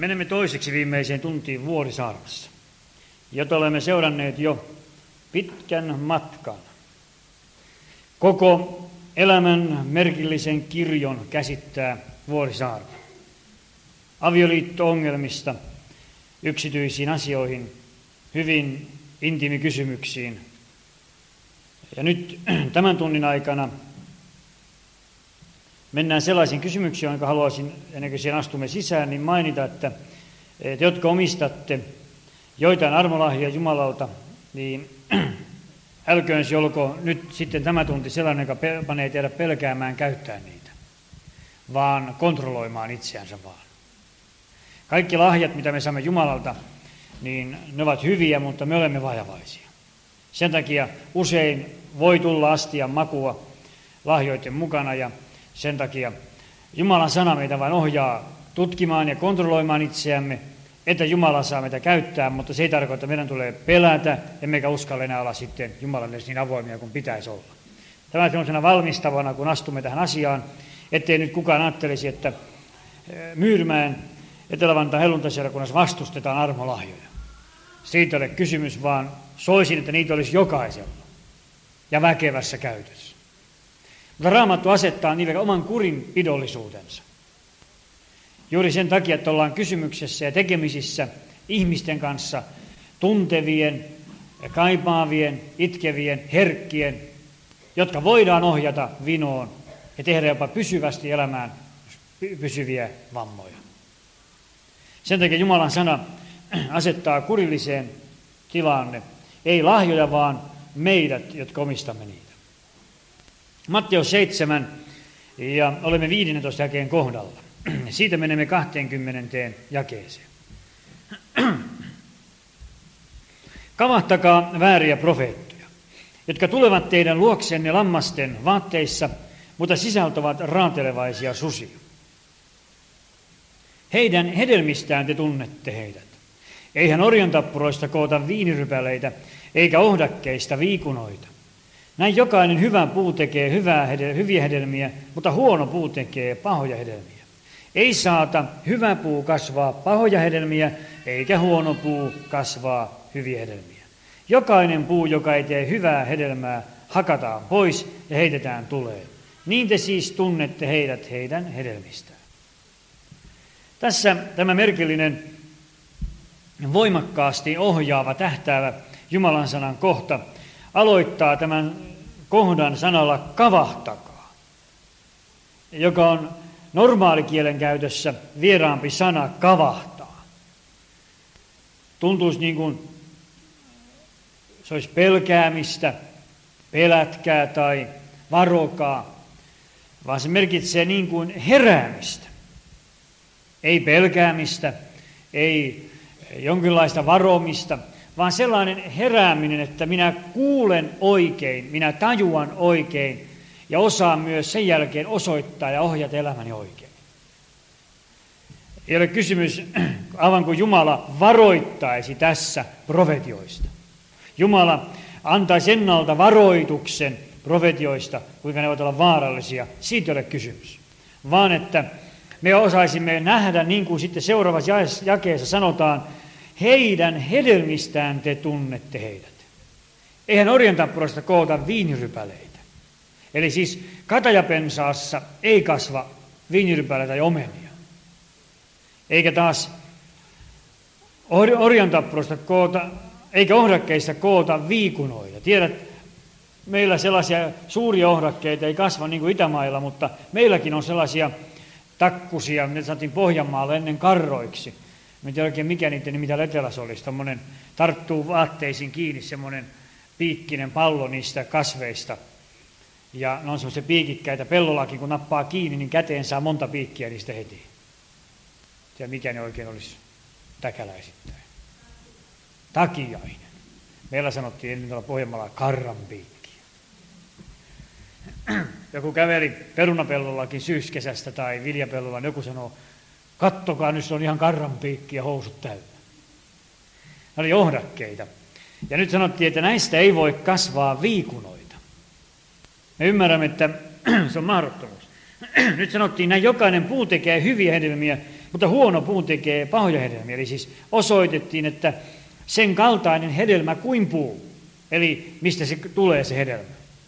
Menemme toiseksi viimeiseen tuntiin Vuorisaaressa, jota olemme seuranneet jo pitkän matkan. Koko elämän merkillisen kirjon käsittää Vuorisaari. Avioliitto-ongelmista yksityisiin asioihin, hyvin intiimikysymyksiin. Ja nyt tämän tunnin aikana mennään sellaisiin kysymyksiin, jonka haluaisin, ennen kuin siihen astumme sisään, niin mainita, että te, jotka omistatte joitain armolahjoja Jumalalta, niin älköön se olko nyt sitten tämä tunti sellainen, joka panee teidät pelkäämään käyttää niitä, vaan kontrolloimaan itseänsä vaan. Kaikki lahjat, mitä me saamme Jumalalta, niin ne ovat hyviä, mutta me olemme vajavaisia. Sen takia usein voi tulla astian makua lahjoiden mukana, ja sen takia Jumalan sana meitä vain ohjaa tutkimaan ja kontrolloimaan itseämme, että Jumala saa meitä käyttää, mutta se ei tarkoita, että meidän tulee pelätä, emmekä uskalla enää olla sitten Jumalan edes niin avoimia kuin pitäisi olla. Tämä on sellaisena valmistavana, kun astumme tähän asiaan, ettei nyt kukaan ajattelisi, että Myyrmäen Etelä-Vantaan helluntaisseurakunnassa vastustetaan armolahjoja. Siitä ei ole kysymys, vaan soisin, että niitä olisi jokaisella ja väkevässä käytössä. Mutta Raamattu asettaa niille oman kurinpidollisuutensa. Juuri sen takia, että ollaan kysymyksessä ja tekemisissä ihmisten kanssa, tuntevien, kaipaavien, itkevien, herkkien, jotka voidaan ohjata vinoon ja tehdä jopa pysyvästi elämään pysyviä vammoja. Sen takia Jumalan sana asettaa kurilliseen tilanne, ei lahjoja, vaan meidät, jotka omistamme niitä. Matteus 7, ja olemme 15 jakeen kohdalla. Siitä menemme 20. jakeeseen. Kavahtakaa vääriä profeettoja, jotka tulevat teidän luoksenne lammasten vaatteissa, mutta sisältävät raatelevaisia susia. Heidän hedelmistään te tunnette heidät. Eihän orjantappuroista koota viinirypäleitä, eikä ohdakkeista viikunoita. Näin jokainen hyvä puu tekee hyviä hedelmiä, mutta huono puu tekee pahoja hedelmiä. Ei saata hyvä puu kasvaa pahoja hedelmiä, eikä huono puu kasvaa hyviä hedelmiä. Jokainen puu, joka ei tee hyvää hedelmää, hakataan pois ja heitetään tuleen. Niin te siis tunnette heidät heidän hedelmistään. Tässä tämä merkillinen, voimakkaasti ohjaava, tähtäävä Jumalan sanan kohta aloittaa tämän kohdan sanalla kavahtakaa, joka on normaalikielen käytössä vieraampi sana kavahtaa. Tuntuisi niin kuin se olisi pelkäämistä, pelätkää tai varokaa, vaan se merkitsee niin kuin heräämistä. Ei pelkäämistä, ei jonkinlaista varomista, vaan sellainen herääminen, että minä kuulen oikein, minä tajuan oikein ja osaan myös sen jälkeen osoittaa ja ohjata elämäni oikein. Ei ole kysymys, aivan kuin Jumala varoittaisi tässä profetioista. Jumala antaisi ennalta varoituksen profetioista, kuinka ne voivat olla vaarallisia. Siitä ei ole kysymys, vaan että me osaisimme nähdä, niin kuin sitten seuraavassa jakeessa sanotaan, heidän hedelmistään te tunnette heidät. Eihän orjantappuroista koota viinirypäleitä. Eli siis katajapensaassa ei kasva viinirypäleitä tai omenia. Eikä taas orjantappuroista koota, eikä ohdakkeista koota viikunoita. Tiedät, meillä sellaisia suuria ohdakkeita ei kasva niin kuin Itämailla, mutta meilläkin on sellaisia takkusia, ne saatiin Pohjanmaalla ennen karroiksi. En tiedä oikein mikä niiden nimi täällä etelässä olisi. Tommoinen tarttuu vaatteisiin kiinni semmoinen piikkinen pallo niistä kasveista. Ja ne on semmoisia piikikkäitä. Pellollakin kun nappaa kiinni, niin käteen saa monta piikkiä niistä heti. Ja mikä ne oikein olisi täkäläisittäin. Takiainen. Meillä sanottiin ennen tuolla Pohjanmaalla karranpiikki. Joku käveli perunapellollakin syyskesästä tai viljapellolla, niin joku sanoo, kattokaa, nyt se on ihan karranpiikki ja housut täynnä. Ne oli ohdakkeita. Ja nyt sanottiin, että näistä ei voi kasvaa viikunoita. Me ymmärrämme, että se on mahdottomuus. Nyt sanottiin, että jokainen puu tekee hyviä hedelmiä Mutta huono puu tekee pahoja hedelmiä. Eli siis osoitettiin, että sen kaltainen hedelmä kuin puu. Eli mistä se tulee se hedelmä.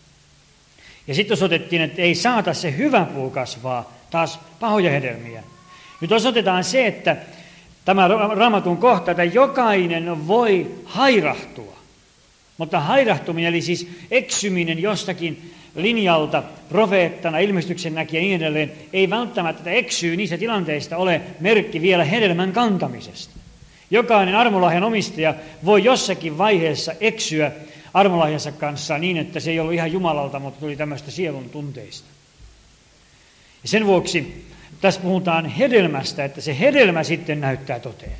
Ja sitten osoitettiin, että ei saata se hyvä puu kasvaa taas pahoja hedelmiä. Nyt osoitetaan se, että tämä Raamatun kohta, että jokainen voi hairahtua. Mutta hairahtuminen, eli siis eksyminen jostakin linjalta, profeettana, ilmestyksen näkijä ja niin edelleen, ei välttämättä, että eksyy niissä tilanteista ole merkki vielä hedelmän kantamisesta. Jokainen armolahjan omistaja voi jossakin vaiheessa eksyä armolahjansa kanssa niin, että se ei ollut ihan Jumalalta, mutta tuli tämmöistä sielun tunteista. Ja sen vuoksi tässä puhutaan hedelmästä, että se hedelmä sitten näyttää toteen.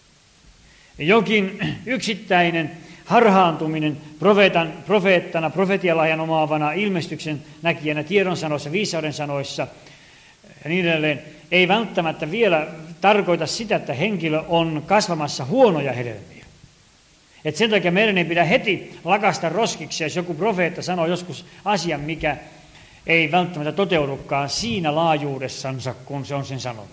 Jokin yksittäinen harhaantuminen profeettana, profetialahjan omaavana, ilmestyksen näkijänä, tiedon sanoissa, viisauden sanoissa ja niin edelleen, ei välttämättä vielä tarkoita sitä, että henkilö on kasvamassa huonoja hedelmiä. Et sen takia meidän ei pidä heti lakasta roskiksi, jos joku profeetta sanoo joskus asian, mikä ei välttämättä toteudukaan siinä laajuudessansa, kun se on sen sanonut.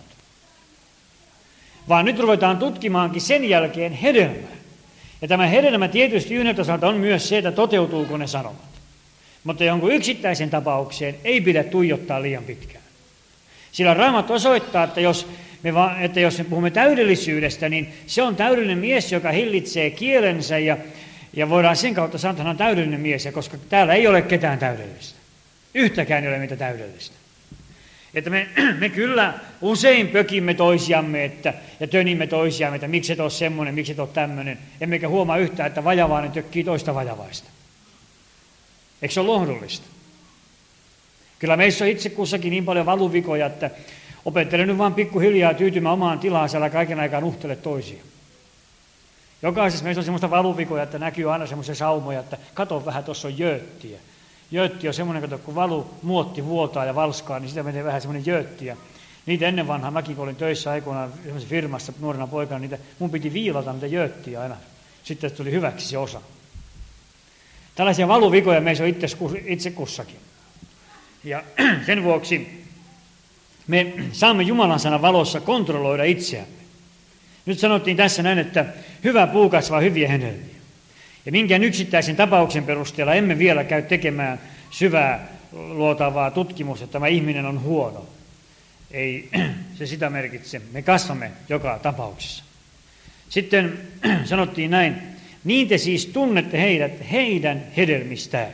Vaan nyt ruvetaan tutkimaankin sen jälkeen hedelmää. Ja tämä hedelmä tietysti yhdeltä osalta on myös se, että toteutuuko ne sanomat. Mutta jonkun yksittäisen tapaukseen ei pidä tuijottaa liian pitkään. Sillä Raamattu osoittaa, että jos me puhumme täydellisyydestä, niin se on täydellinen mies, joka hillitsee kielensä ja voidaan sen kautta sanoa, että hän on täydellinen mies, koska täällä ei ole ketään täydellistä. Yhtäkään ei ole mitä täydellistä. Että me kyllä usein pökimme toisiamme ja tönimme toisiamme, että miksi et ole semmoinen, miksi et ole tämmöinen. Emmekä huomaa yhtään, että vajavainen tökkii toista vajavaista. Eikö se ole lohdullista? Kyllä meissä on itse kussakin niin paljon valuvikoja, että opettelen nyt vaan pikkuhiljaa tyytymään omaan tilaansa, älä kaiken aikaa nuhtele toisia. Jokaisessa meissä on semmoista valuvikoja, että näkyy aina semmoisia saumoja, että kato vähän, tuossa on jööttiä. Jöötti on semmoinen, että kun muotti vuotaa ja valskaa, niin sitä menee vähän semmoinen jöötti. Ja niitä ennen vanhaa, mäkin kun olin töissä aikoinaan semmoisessa firmassa nuorena poikana, niitä mun piti viilata niitä jööttiä aina. Sitten tuli hyväksi se osa. Tällaisia valuvikoja meissä on itse kussakin. Ja sen vuoksi me saamme Jumalan sanan valossa kontrolloida itseämme. Nyt sanottiin tässä näin, että hyvä puu kasvaa hyviä hedelmiä. Ja minkään yksittäisen tapauksen perusteella emme vielä käy tekemään syvää luotavaa tutkimusta, että tämä ihminen on huono. Ei se sitä merkitse. Me kasvamme joka tapauksessa. Sitten sanottiin näin, niin te siis tunnette heidät heidän hedelmistään.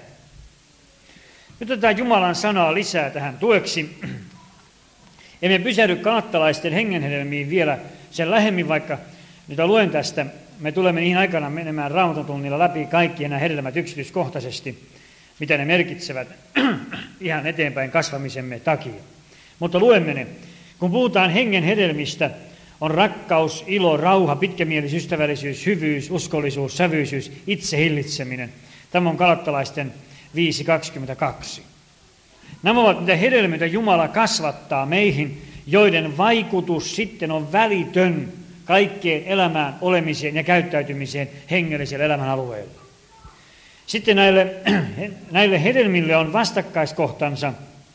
Nyt otetaan Jumalan sanaa lisää tähän tueksi. Emme pysähdy galattalaisten hengenhedelmiin vielä sen lähemmin, vaikka nyt luen tästä. Me tulemme niihin aikana menemään Raamatun tunnilla läpi kaikki nämä hedelmät yksityiskohtaisesti, mitä ne merkitsevät ihan eteenpäin kasvamisemme takia. Mutta luemme ne. Kun puhutaan hengen hedelmistä, on rakkaus, ilo, rauha, pitkämielisyys, ystävällisyys, hyvyys, uskollisuus, sävyisyys, itsehillitseminen. Tämä on galattalaisten 5.22. Nämä ovat niitä hedelmiä, Jumala kasvattaa meihin, joiden vaikutus sitten on välitön kaikkeen elämään, olemiseen ja käyttäytymiseen hengellisellä elämän alueella. Sitten näille hedelmille on vastakkaiskohtansa,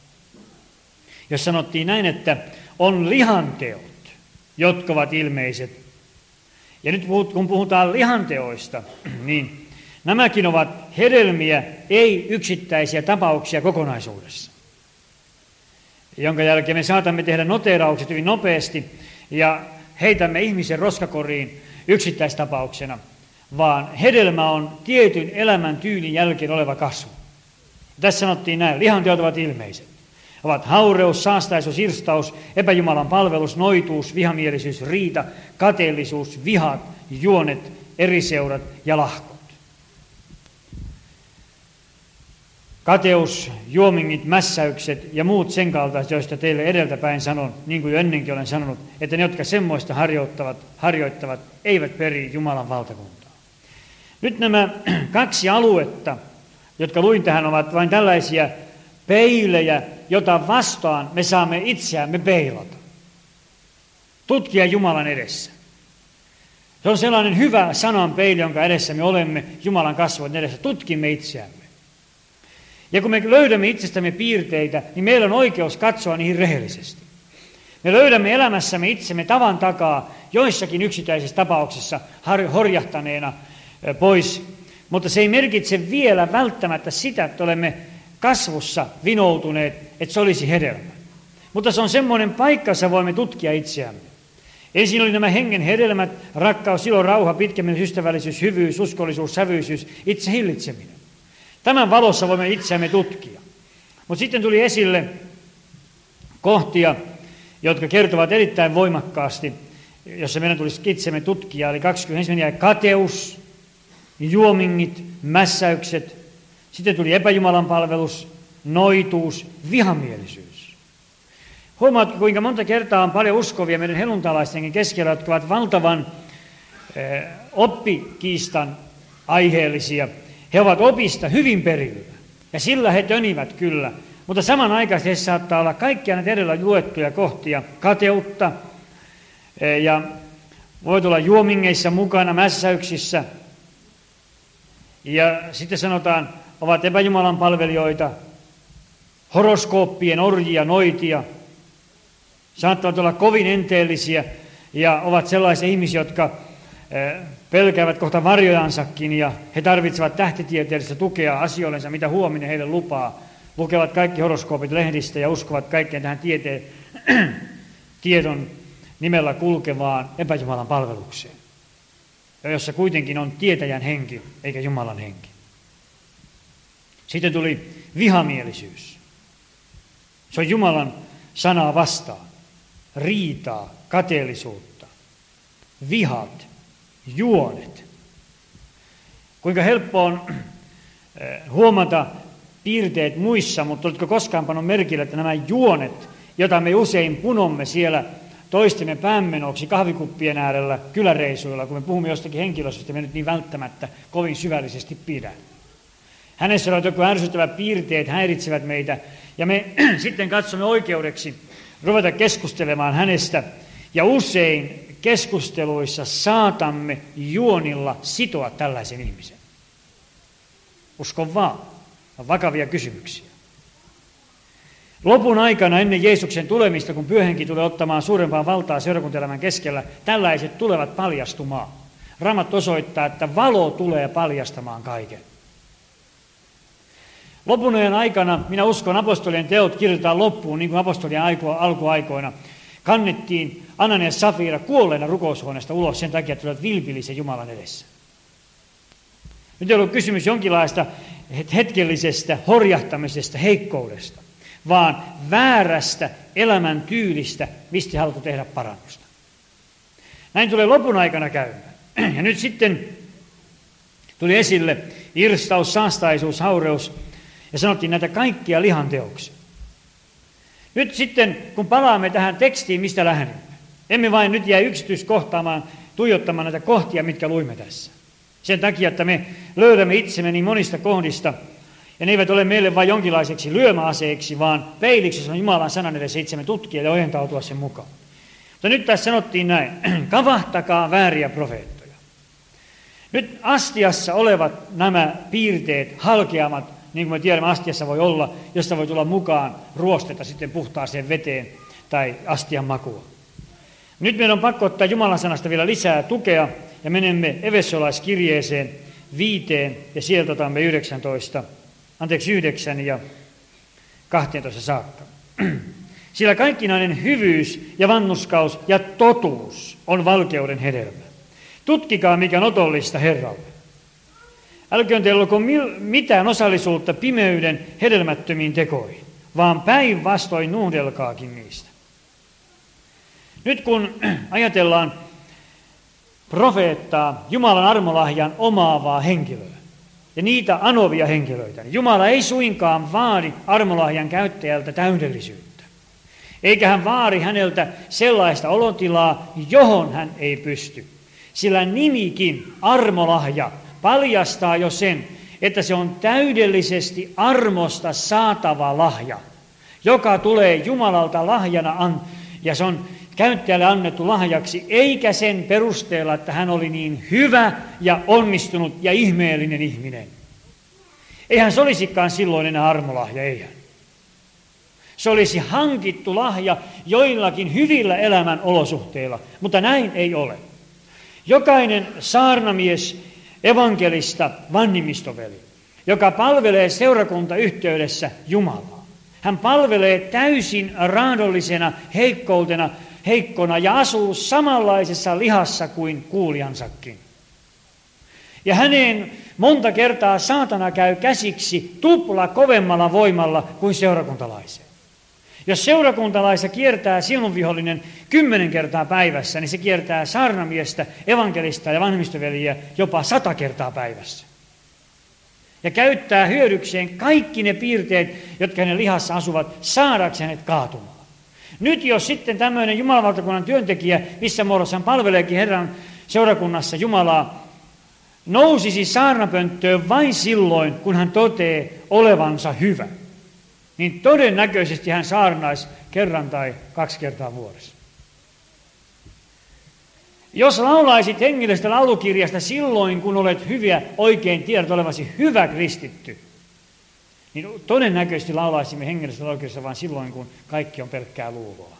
jos sanottiin näin, että on lihanteot, jotka ovat ilmeiset. Ja nyt kun puhutaan lihanteoista, niin nämäkin ovat hedelmiä, ei yksittäisiä tapauksia kokonaisuudessa. Jonka jälkeen me saatamme tehdä noteeraukset hyvin nopeasti ja heitämme ihmisen roskakoriin yksittäistapauksena, vaan hedelmä on tietyn elämän tyylin jälkeen oleva kasvu. Tässä sanottiin näin, lihanteot ovat ilmeiset. Ovat haureus, saastaisuus, irstaus, epäjumalan palvelus, noituus, vihamielisyys, riita, kateellisuus, vihat, juonet, eriseurat ja lahkot. Kateus, juomingit, mässäykset ja muut sen kaltaiset, joista teille edeltäpäin sanon, niin kuin jo ennenkin olen sanonut, että ne, jotka semmoista harjoittavat, eivät peri Jumalan valtakuntaa. Nyt nämä kaksi aluetta, jotka luin tähän, ovat vain tällaisia peilejä, jota vastaan me saamme itseämme peilata. Tutkia Jumalan edessä. Se on sellainen hyvä sanan peili, jonka edessä me olemme Jumalan kasvojen edessä. Tutkimme itseämme. Ja kun me löydämme itsestämme piirteitä, niin meillä on oikeus katsoa niihin rehellisesti. Me löydämme elämässämme itsemme tavan takaa joissakin yksittäisissä tapauksissa horjahtaneena pois, mutta se ei merkitse vielä välttämättä sitä, että olemme kasvussa vinoutuneet, että se olisi hedelmä. Mutta se on semmoinen paikka, jossa voimme tutkia itseämme. Ensin oli nämä hengen hedelmät, rakkaus, ilo, rauha, pitkämielisyys, ystävällisyys, hyvyys, uskollisuus, sävyisyys, itse hillitseminen. Tämän valossa voimme itseämme tutkia. Mutta sitten tuli esille kohtia, jotka kertovat erittäin voimakkaasti, jossa meidän tulisi itsemme tutkia. Eli 21 jäi kateus, juomingit, mässäykset. Sitten tuli epäjumalan palvelus, noituus, vihamielisyys. Huomaatko, kuinka monta kertaa on paljon uskovia meidän helluntalaistenkin keskellä, jotka ovat valtavan oppikiistan aiheellisia. He ovat opista hyvin perillä, ja sillä he tönivät kyllä. Mutta samanaikaisesti he saattaa olla kaikkia näitä edellä luettuja kohtia, kateutta, ja voi olla juomingeissa mukana, mässäyksissä. Ja sitten sanotaan, ovat epäjumalan palvelijoita, horoskooppien orjia, noitia, saattavat olla kovin enteellisiä ja ovat sellaisia ihmisiä, jotka pelkäävät kohta varjojansakin ja he tarvitsevat tähtitieteellistä tukea asioillensa, mitä huominen heille lupaa. Lukevat kaikki horoskoopit lehdistä ja uskovat kaikkeen tähän tiedon nimellä kulkevaan epäjumalan palvelukseen, jossa kuitenkin on tietäjän henki eikä Jumalan henki. Sitten tuli vihamielisyys. Se on Jumalan sanaa vastaan. Riitaa, kateellisuutta, vihat, juonet. Kuinka helppo on huomata piirteet muissa, mutta oletko koskaan pannut merkille, että nämä juonet, joita me usein punomme siellä toistemme päänmenoksi kahvikuppien äärellä kyläreisuilla, kun me puhumme jostakin henkilöstä, josta me nyt niin välttämättä kovin syvällisesti pidä. Hänessä on joku ärsyttävät piirteet, häiritsevät meitä, ja me sitten katsomme oikeudeksi ruveta keskustelemaan hänestä, ja usein keskusteluissa saatamme juonilla sitoa tällaisen ihmisen. Uskon vaan, on vakavia kysymyksiä. Lopun aikana ennen Jeesuksen tulemista, kun Pyhähenki tulee ottamaan suurempaa valtaa seurakuntaelämän keskellä, tällaiset tulevat paljastumaan. Raamattu osoittaa, että valo tulee paljastamaan kaiken. Lopun ajan aikana, minä uskon, apostolien teot kirjoitetaan loppuun, niin kuin apostolien alkuaikoina. Kannettiin Ananias ja Safira kuolleena rukoushuoneesta ulos sen takia, että tulivat vilpillisen Jumalan edessä. Nyt ei ollut kysymys jonkinlaista hetkellisestä horjahtamisesta, heikkoudesta, vaan väärästä elämäntyylistä, mistä haluttu tehdä parannusta. Näin tulee lopun aikana käymään. Ja nyt sitten tuli esille irstaus, saastaisuus, haureus, ja sanottiin näitä kaikkia lihanteoksia. Nyt sitten, kun palaamme tähän tekstiin, mistä lähdemme, emme vain nyt jää yksityiskohtaamaan, tuijottamaan näitä kohtia, mitkä luimme tässä. Sen takia, että me löydämme itsemme niin monista kohdista, ja ne eivät ole meille vain jonkinlaiseksi lyömäaseeksi, vaan peiliksi on Jumalan sanan edessä itsemme tutkia ja ojentautua sen mukaan. Mutta nyt tässä sanottiin näin, kavahtakaa vääriä profeettoja. Nyt astiassa olevat nämä piirteet, halkeamat, niin kuin me tiedämme, astiassa voi olla, josta voi tulla mukaan ruostetta sitten puhtaaseen veteen tai astian makua. Nyt meidän on pakko ottaa Jumalan sanasta vielä lisää tukea, ja menemme Efesolaiskirjeeseen 5, ja sieltä otamme 9 ja 12 saakka. Sillä kaikkinainen hyvyys ja vannuskaus ja totuus on valkeuden hedelmä. Tutkikaa, mikä on otollista Herralle. Älköön teillä olko mitään osallisuutta pimeyden hedelmättömiin tekoihin, vaan päinvastoin nuhdelkaakin niistä. Nyt kun ajatellaan profeettaa, Jumalan armolahjan omaavaa henkilöä ja niitä anovia henkilöitä, niin Jumala ei suinkaan vaadi armolahjan käyttäjältä täydellisyyttä. Eikä hän vaadi häneltä sellaista olotilaa, johon hän ei pysty. Sillä nimikin armolahja paljastaa jo sen, että se on täydellisesti armosta saatava lahja, joka tulee Jumalalta lahjana, ja se on käyttäjälle annettu lahjaksi, eikä sen perusteella, että hän oli niin hyvä ja onnistunut ja ihmeellinen ihminen. Eihän se olisikaan silloin enää armolahja, eihän. Se olisi hankittu lahja joillakin hyvillä elämän olosuhteilla, mutta näin ei ole. Jokainen saarnamies, evankelista, vannimistoveli, joka palvelee seurakuntayhteydessä Jumalaa. Hän palvelee täysin raadollisena heikkona ja asuu samanlaisessa lihassa kuin kuulijansakin. Ja häneen monta kertaa saatana käy käsiksi tupla kovemmalla voimalla kuin seurakuntalaiseen. Jos seurakuntalaissa kiertää silmunvihollinen 10 kertaa päivässä, niin se kiertää saarnamiestä, evankelista ja vanhemmistoveliä jopa 100 kertaa päivässä. Ja käyttää hyödykseen kaikki ne piirteet, jotka hänen lihassa asuvat, saadakseen hänet kaatumaan. Nyt jos sitten tämmöinen Jumalanvaltakunnan työntekijä, missä muodossa hän palveleekin Herran seurakunnassa Jumalaa, nousisi saarnapönttöön vain silloin, kun hän toteaa olevansa hyvä, niin todennäköisesti hän saarnaisi 1 tai 2 kertaa vuodessa. Jos laulaisit hengellisestä laulukirjasta silloin, kun olet hyviä, oikein tiedät olevasi hyvä kristitty, niin todennäköisesti laulaisimme hengellisestä laulukirjasta vain silloin, kun kaikki on pelkkää luuloa.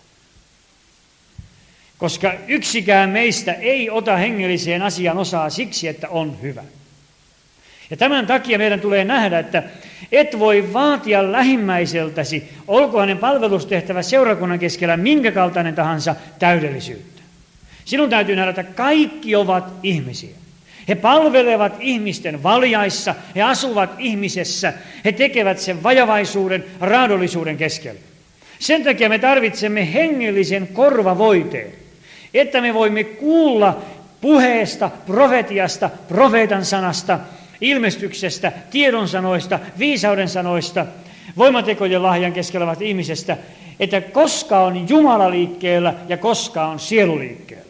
Koska yksikään meistä ei ota hengelliseen asiaan osaa siksi, että on hyvä. Ja tämän takia meidän tulee nähdä, että et voi vaatia lähimmäiseltäsi, olkoon hänen palvelustehtävä seurakunnan keskellä minkä kaltainen tahansa, täydellisyyttä. Sinun täytyy nähdä, että kaikki ovat ihmisiä. He palvelevat ihmisten valjaissa, he asuvat ihmisessä, he tekevät sen vajavaisuuden, raadollisuuden keskellä. Sen takia me tarvitsemme hengellisen korvavoiteen, että me voimme kuulla puheesta, profetiasta, profeetan sanasta, ilmestyksestä, tiedon sanoista, viisauden sanoista, voimatekojen lahjan keskellä olevat ihmisestä, että koska on Jumala liikkeellä ja koska on sielu liikkeellä.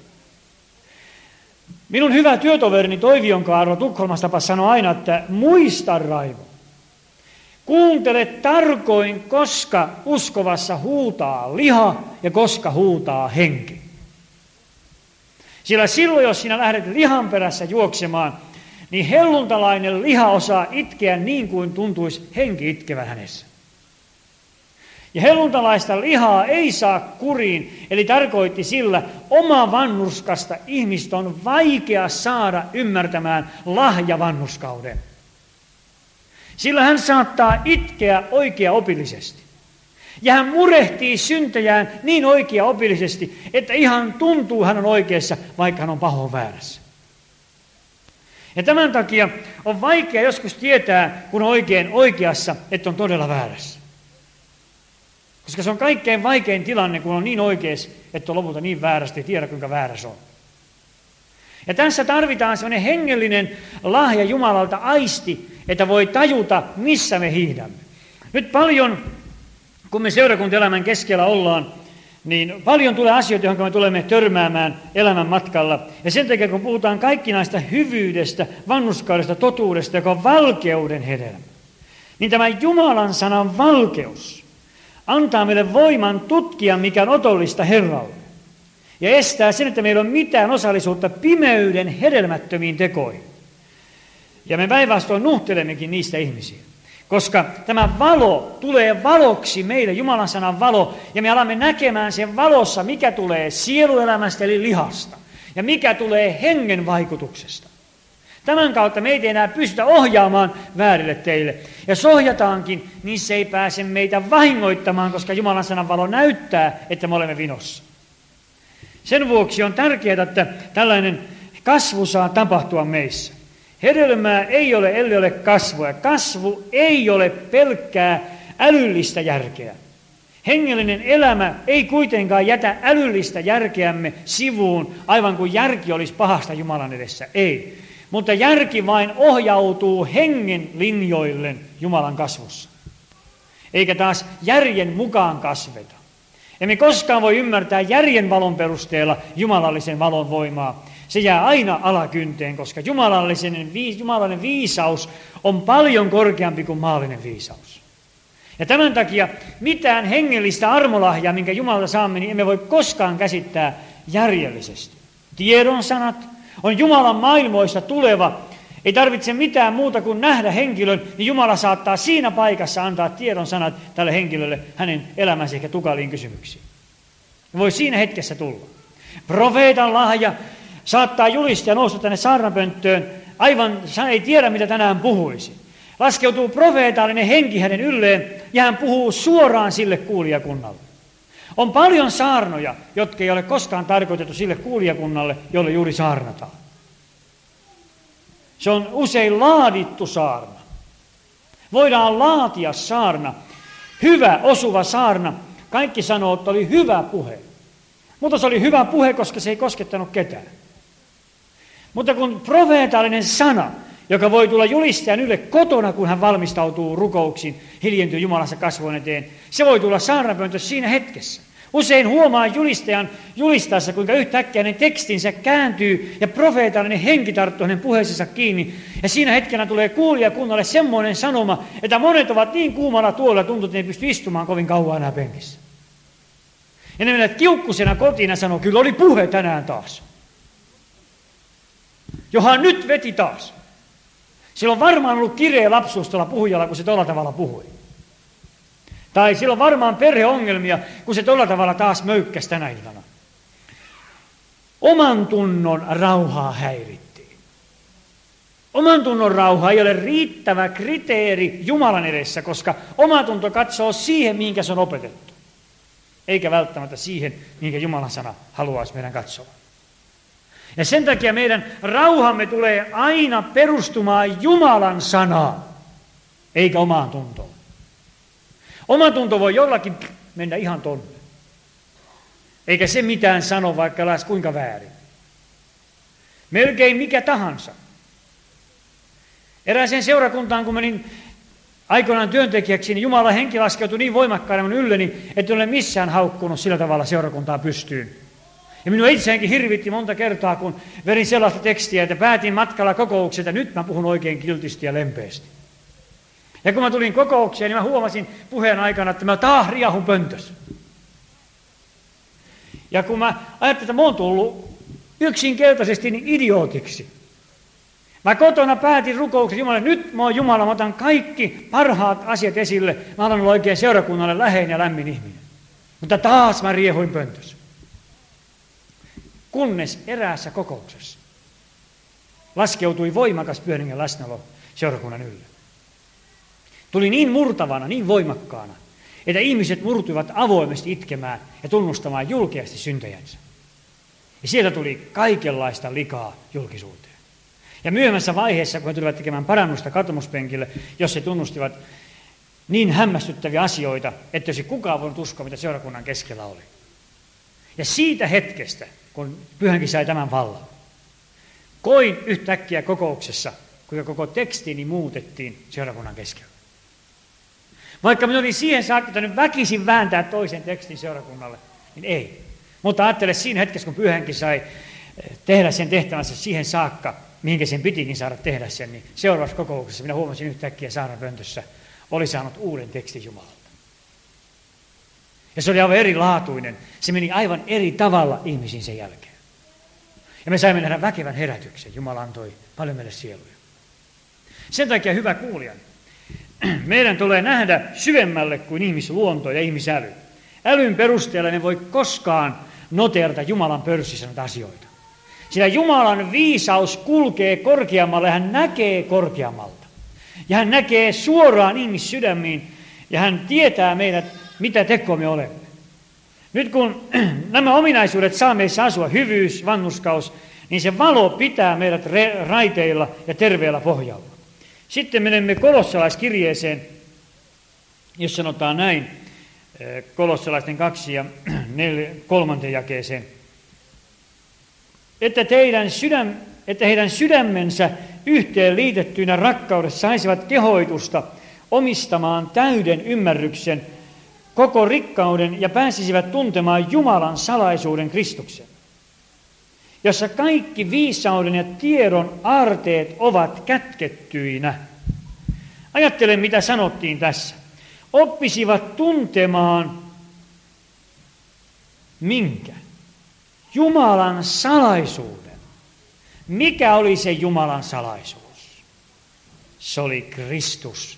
Minun hyvä työtoverini Toivion Kaarlo Tukholmasta tapas sanoi aina, että muista Raivo, kuuntele tarkoin, koska uskovassa huutaa liha ja koska huutaa henki. Sillä silloin, jos sinä lähdet lihan perässä juoksemaan, niin helluntalainen liha osaa itkeä niin kuin tuntuisi henki itkevän hänessä. Ja helluntalaista lihaa ei saa kuriin, eli tarkoitti sillä oma vanhurskasta ihmistä on vaikea saada ymmärtämään lahjavanhurskauden. Sillä hän saattaa itkeä oikeaopillisesti. Ja hän murehtii syntejään niin oikeaopillisesti, että ihan tuntuu hän on oikeassa, vaikka hän on pahoin väärässä. Ja tämän takia on vaikea joskus tietää, kun on oikein oikeassa, että on todella väärässä. Koska se on kaikkein vaikein tilanne, kun on niin oikeassa, että on lopulta niin väärästi, ei tiedä kuinka väärä se on. Ja tässä tarvitaan sellainen hengellinen lahja Jumalalta aisti, että voi tajuta, missä me hiihdämme. Nyt paljon, kun me seurakuntaelämän keskellä ollaan, niin paljon tulee asioita, joihin me tulemme törmäämään elämän matkalla. Ja sen takia, kun puhutaan kaikkinaista hyvyydestä, vanhurskaudesta, totuudesta, joka on valkeuden hedelmä, niin tämä Jumalan sanan valkeus antaa meille voiman tutkia, mikä on otollista Herralle. Ja estää sen, että meillä on mitään osallisuutta pimeyden hedelmättömiin tekoihin. Ja me päinvastoin nuhtelemmekin niistä ihmisiä. Koska tämä valo tulee valoksi meille, Jumalan sanan valo, ja me alamme näkemään sen valossa, mikä tulee sieluelämästä eli lihasta, ja mikä tulee hengen vaikutuksesta. Tämän kautta meitä ei enää pystytä ohjaamaan väärille teille. Ja jos ohjataankin, niin se ei pääse meitä vahingoittamaan, koska Jumalan sanan valo näyttää, että me olemme vinossa. Sen vuoksi on tärkeää, että tällainen kasvu saa tapahtua meissä. Hedelmää ei ole, ellei ole kasvua. Kasvu ei ole pelkkää älyllistä järkeä. Hengellinen elämä ei kuitenkaan jätä älyllistä järkeämme sivuun, aivan kuin järki olisi pahasta Jumalan edessä. Ei. Mutta järki vain ohjautuu hengen linjoille Jumalan kasvussa. Eikä taas järjen mukaan kasveta. Emme koskaan voi ymmärtää järjen valon perusteella jumalallisen valon voimaa. Se jää aina alakynteen, koska jumalallinen viisaus on paljon korkeampi kuin maallinen viisaus. Ja tämän takia mitään hengellistä armolahjaa, minkä Jumalalta saamme, niin emme voi koskaan käsittää järjellisesti. Tiedon sanat on Jumalan maailmoista tuleva Ei tarvitse mitään muuta kuin nähdä henkilön, niin Jumala saattaa siinä paikassa antaa tiedon sanat tälle henkilölle hänen elämänsä ehkä tukaliin kysymyksiin. Voi siinä hetkessä tulla. Profeetan lahja saattaa julistaa ja nousta tänne saarnapönttöön, aivan ei tiedä mitä tänään puhuisi. Laskeutuu profeetallinen henki hänen ylleen ja hän puhuu suoraan sille kuulijakunnalle. On paljon saarnoja, jotka ei ole koskaan tarkoitettu sille kuulijakunnalle, jolle juuri saarnataan. Se on usein laadittu saarna. Voidaan laatia saarna, hyvä osuva saarna. Kaikki sanoo, että oli hyvä puhe. Mutta se oli hyvä puhe, koska se ei koskettanut ketään. Mutta kun profeetallinen sana, joka voi tulla julistajan ylle kotona, kun hän valmistautuu rukouksiin, hiljentyy Jumalassa kasvojen eteen, se voi tulla saarnapöntössä siinä hetkessä. Usein huomaa julistajan julistaessa, kuinka yhtäkkiä hänen tekstinsä kääntyy ja profeetallinen henki tarttuu hänen puheeseensa kiinni. Ja siinä hetkenä tulee kuulijakunnalle semmoinen sanoma, että monet ovat niin kuumalla tuolla, tuntuu, että ne ei pysty istumaan kovin kauan enää penkissä. Ja ne menevät kiukkusena kotiin ja sanoo, kyllä oli puhe tänään taas. Johan nyt veti taas. Sillä on varmaan ollut kireä lapsuus tuolla puhujalla, kun se tuolla tavalla puhui. Tai sillä on varmaan perheongelmia, kun se tuolla tavalla taas möykkäsi tänä iltana. Oman tunnon rauhaa häirittiin. Oman tunnon rauha ei ole riittävä kriteeri Jumalan edessä, koska omatunto katsoo siihen, mihinkä se on opetettu. Eikä välttämättä siihen, mihinkä Jumalan sana haluaisi meidän katsoa. Ja sen takia meidän rauhamme tulee aina perustumaan Jumalan sanaan, eikä omaan tuntoon. Oma tunto voi jollakin mennä ihan tonne. Eikä se mitään sano, vaikka lähes kuinka väärin. Melkein mikä tahansa. Erääseen seurakuntaan, kun menin aikoinaan työntekijäksi, niin Jumalan henki laskeutui niin voimakkaana minun ylleni, että en ole missään haukkunut sillä tavalla seurakuntaa pystyyn. Ja minua itseäänkin hirvitti monta kertaa, kun verin sellaista tekstiä, että päätin matkalla kokouksia, että nyt mä puhun oikein kiltisti ja lempeästi. Ja kun mä tulin kokoukseen, niin mä huomasin puheen aikana, että mä taas riahun pöntössä. Ja kun mä ajattelin, että mä oon tullut yksinkertaisesti niin idiootiksi. Mä kotona päätin rukouksen Jumalalle, nyt mä oon Jumala, mä otan kaikki parhaat asiat esille. Mä haluan olla oikein seurakunnalle läheinen ja lämmin ihminen. Mutta taas mä riehuin pöntössä. Kunnes eräässä kokouksessa laskeutui voimakas Pyhän Hengen läsnäolo seurakunnan ylle. Tuli niin murtavana, niin voimakkaana, että ihmiset murtuivat avoimesti itkemään ja tunnustamaan julkeasti syntejänsä. Ja sieltä tuli kaikenlaista likaa julkisuuteen. Ja myöhemmässä vaiheessa, kun he tulivat tekemään parannusta katumuspenkille, jos he tunnustivat niin hämmästyttäviä asioita, että jos kukaan voinut uskoa, mitä seurakunnan keskellä oli. Ja siitä hetkestä, kun Pyhänkin sai tämän vallan, koin yhtäkkiä kokouksessa, kuinka koko tekstini muutettiin seurakunnan keskellä. Vaikka minä olin siihen saakka pitänyt väkisin vääntää toisen tekstin seurakunnalle, niin ei. Mutta ajattele siinä hetkessä, kun Pyhänkin sai tehdä sen tehtävänsä siihen saakka, mihinkä sen pitikin saada tehdä sen, niin seuraavassa kokouksessa minä huomasin yhtäkkiä saarnapöntössä, oli saanut uuden tekstin Jumalalta. Ja se oli aivan erilaatuinen. Se meni aivan eri tavalla ihmisiin sen jälkeen. Ja me saimme nähdä väkevän herätyksen. Jumala antoi paljon meille sieluja. Sen takia, hyvä kuulija, meidän tulee nähdä syvemmälle kuin ihmisluonto ja ihmisäly. Älyn perusteella ne voi koskaan noteerata Jumalan pörssissä näitä asioita. Sillä Jumalan viisaus kulkee korkeammalle, hän näkee korkeammalta. Ja hän näkee suoraan ihmissydämiin ja hän tietää meidät, mitä tekoa me olemme. Nyt kun nämä ominaisuudet saa meissä asua, hyvyys, vanhurskaus, niin se valo pitää meidät raiteilla ja terveellä pohjalla. Sitten menemme kolossalaiskirjeeseen, jos sanotaan näin, kolossalaisten 2 ja 3 jakeeseen, että heidän sydämensä yhteen liitettyinä rakkaudessa saisivat kehoitusta omistamaan täyden ymmärryksen koko rikkauden ja pääsisivät tuntemaan Jumalan salaisuuden Kristuksen, jossa kaikki viisauden ja tiedon aarteet ovat kätkettyinä. Ajattele, mitä sanottiin tässä. Oppisivat tuntemaan minkä? Jumalan salaisuuden. Mikä oli se Jumalan salaisuus? Se oli Kristus.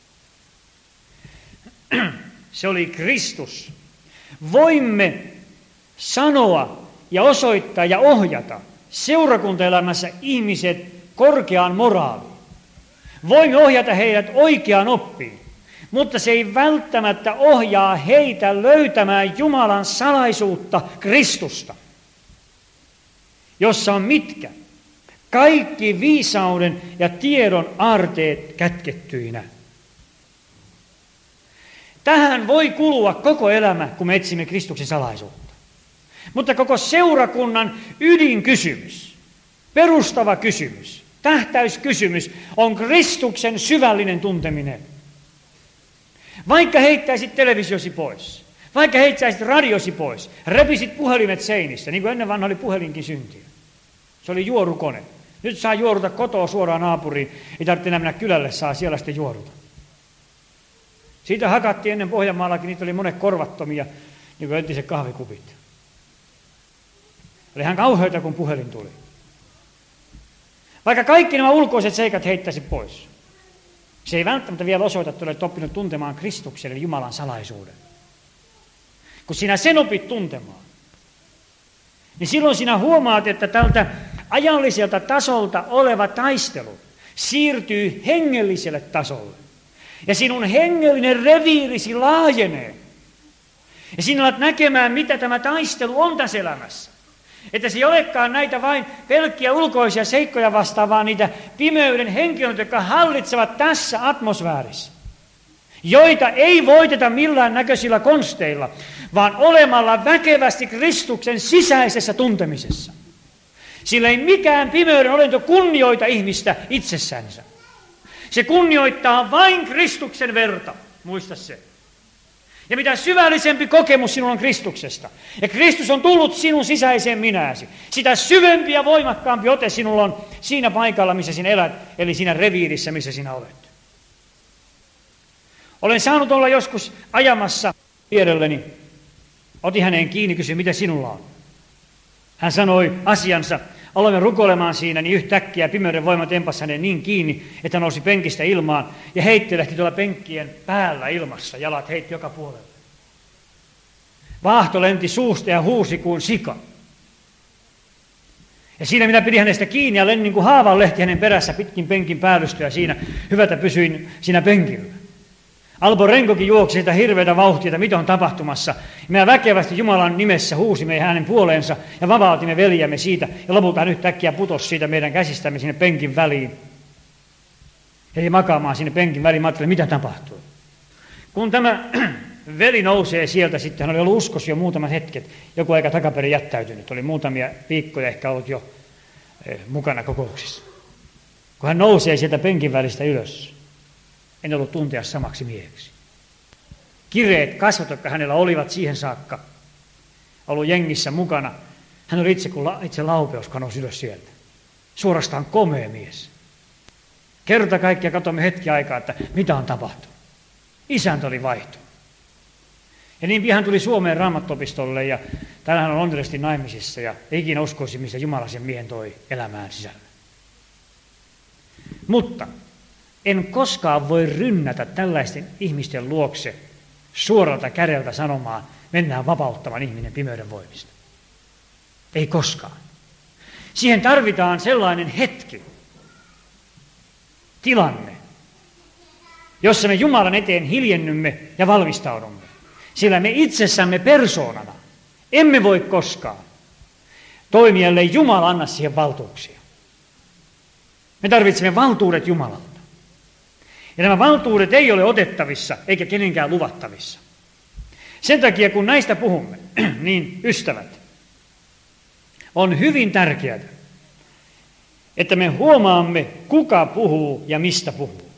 Se oli Kristus. Voimme sanoa ja osoittaa ja ohjata seurakuntaelämässä ihmiset korkeaan moraaliin. Voimme ohjata heidät oikeaan oppiin, mutta se ei välttämättä ohjaa heitä löytämään Jumalan salaisuutta Kristusta, jossa on mitkä? Kaikki viisauden ja tiedon aarteet kätkettyinä. Tähän voi kulua koko elämä, kun me etsimme Kristuksen salaisuutta. Mutta koko seurakunnan ydinkysymys, perustava kysymys, tähtäyskysymys on Kristuksen syvällinen tunteminen. Vaikka heittäisit televisiosi pois, vaikka heittäisit radiosi pois, repisit puhelimet seinistä, niin kuin ennen vanha oli puhelinkin syntiä. Se oli juorukone. Nyt saa juoruta kotoa suoraan naapuriin, ei tarvitse enää mennä kylälle, saa siellä sitten juoruta. Siitä hakattiin ennen Pohjanmaallakin, niitä oli monet korvattomia, niin kuin entiset kahvikupit. Oli ihan kauheita, kun puhelin tuli. Vaikka kaikki nämä ulkoiset seikat heittäisi pois, se ei välttämättä vielä osoita, että olet oppinut tuntemaan Kristuksen eli Jumalan salaisuuden. Kun sinä sen opit tuntemaan, niin silloin sinä huomaat, että tältä ajalliselta tasolta oleva taistelu siirtyy hengelliselle tasolle. Ja sinun hengellinen reviirisi laajenee. Ja sinä alat näkemään, mitä tämä taistelu on tässä elämässä. Että se ei olekaan näitä vain pelkkiä ulkoisia seikkoja vastaan, vaan niitä pimeyden henkilöitä, jotka hallitsevat tässä atmosfäärissä. Joita ei voiteta millään näköisillä konsteilla, vaan olemalla väkevästi Kristuksen sisäisessä tuntemisessa. Sillä ei mikään pimeyden olento kunnioita ihmistä itsessänsä. Se kunnioittaa vain Kristuksen verta, muista se. Ja mitä syvällisempi kokemus sinulla on Kristuksesta, ja Kristus on tullut sinun sisäiseen minääsi, sitä syvempi ja voimakkaampi ote sinulla on siinä paikalla, missä sinä elät, eli siinä reviirissä, missä sinä olet. Olen saanut olla joskus ajamassa vierelleni, otin häneen kiinni, kysyin, mitä sinulla on. Hän sanoi asiansa, aloimme rukoilemaan siinä, niin yhtäkkiä pimeyden voima tempasi hänen niin kiinni, että hän nousi penkistä ilmaan ja heittelehti tuolla penkkien päällä ilmassa, jalat heitti joka puolelle. Vaahto lenti suusta ja huusi kuin sika. Ja siinä minä pidin hänestä kiinni ja lennin niin kuin haavan lehti hänen perässä pitkin penkin päällystöä siinä. Hyvältä pysyin siinä penkillä. Alpo Renkokin juoksi sitä hirveätä vauhtia, että mitä on tapahtumassa. Me väkevästi Jumalan nimessä huusimme hänen puoleensa ja vapautimme veljämme siitä. Ja lopulta hän yhtäkkiä putosi siitä meidän käsistämme sinne penkin väliin. Ei makaamaan sinne penkin väliin. Mä ajattelin, mitä tapahtui. Kun tämä veli nousee sieltä sitten, hän oli ollut uskossa jo muutamat hetket. Joku aika takaperin jättäytynyt. Oli muutamia viikkoja ehkä ollut jo mukana kokouksissa. Kun hän nousee sieltä penkin välistä ylös. En ollut tuntea samaksi mieheksi. Kireet kasvot, jotka hänellä olivat siihen saakka, ollut jengissä mukana. Hän oli itse laupeus, kun nousi ylös sieltä. Suorastaan komea mies. Kerta kaikkiaan katsomme hetki aikaa, että mitä on tapahtunut. Isäntä oli vaihtunut. Ja niin pian tuli Suomeen Raamattuopistolle ja täällä hän on onnellisesti naimisissa ja ei ikinä uskoisi, missä Jumala sen miehen toi elämään sisälle. Mutta en koskaan voi rynnätä tällaisten ihmisten luokse suoralta kädeltä sanomaan, mennään vapauttamaan ihminen pimeyden voimista. Ei koskaan. Siihen tarvitaan sellainen hetki, tilanne, jossa me Jumalan eteen hiljennymme ja valmistaudumme. Sillä me itsessämme persoonana emme voi koskaan toimia, ellei Jumala anna siihen valtuuksia. Me tarvitsemme valtuudet Jumalalta. Ja nämä valtuudet ei ole otettavissa eikä kenenkään luvattavissa. Sen takia, kun näistä puhumme, niin ystävät, on hyvin tärkeää, että me huomaamme, kuka puhuu ja mistä puhuu.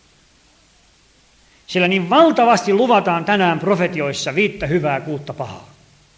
Sillä niin valtavasti luvataan tänään profetioissa 5 hyvää 6 pahaa.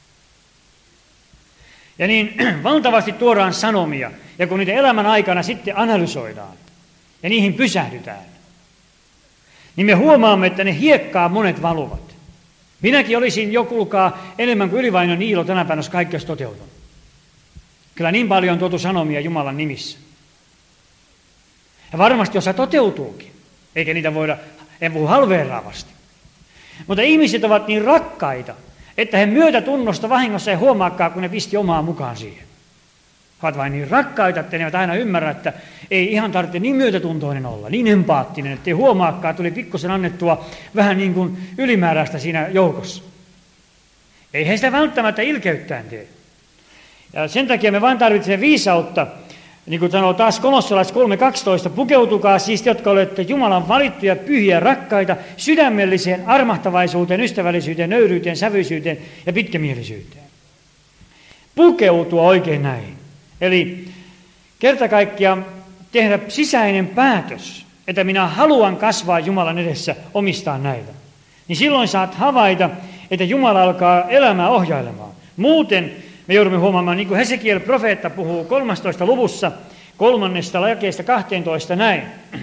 Ja niin valtavasti tuodaan sanomia, ja kun niitä elämän aikana sitten analysoidaan ja niihin pysähdytään, niin me huomaamme, että ne hiekkaa monet valuvat. Minäkin olisin jo, kuulkaa, enemmän kuin Ylivainion Niilo tänä päivänä, jos kaikki olisi toteutunut. Kyllä niin paljon on tuotu sanomia Jumalan nimissä. Ja varmasti osa toteutuukin, eikä niitä voida, en puhu halveeraavasti. Mutta ihmiset ovat niin rakkaita, että he myötätunnosta vahingossa ei huomaakaan, kun ne pisti omaa mukaan siihen. He ovat vain niin rakkaita, että ne eivät aina ymmärrä, että ei ihan tarvitse niin myötätuntoinen olla, niin empaattinen, että ei huomaakaan, tuli pikkusen annettua vähän niin kuin ylimääräistä siinä joukossa. Ei he sitä välttämättä ilkeyttään tee. Ja sen takia me vain tarvitsemme viisautta, niin kuin sanoo taas Kolossalaiset 3.12, pukeutukaa siis, jotka olette Jumalan valittuja, pyhiä, rakkaita, sydämelliseen, armahtavaisuuteen, ystävällisyyteen, nöyryyteen, sävyisyyteen ja pitkämielisyyteen. Pukeutua oikein näihin. Eli kerta kaikkiaan tehdä sisäinen päätös, että minä haluan kasvaa Jumalan edessä omistaan näitä. Niin silloin saat havaita, että Jumala alkaa elämää ohjailemaan. Muuten me joudumme huomaamaan, niin kuin Hesekiel profeetta puhuu 13. luvussa 3. jakeesta 12 näin.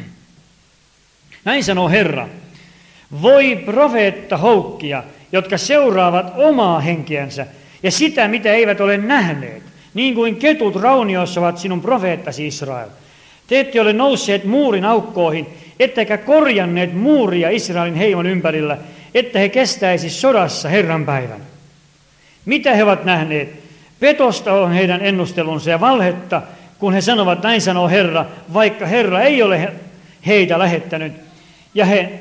Näin sanoo Herra. Voi profeetta houkkia, jotka seuraavat omaa henkeänsä ja sitä, mitä eivät ole nähneet, niin kuin ketut raunioissa ovat sinun profeettasi Israel. Te ette ole nousseet muurin aukkoihin, ettekä korjanneet muuria Israelin heimon ympärillä, että he kestäisi sodassa Herran päivänä. Mitä he ovat nähneet? Petosta on heidän ennustelunsa ja valhetta, kun he sanovat, näin sanoo Herra, vaikka Herra ei ole heitä lähettänyt. Ja he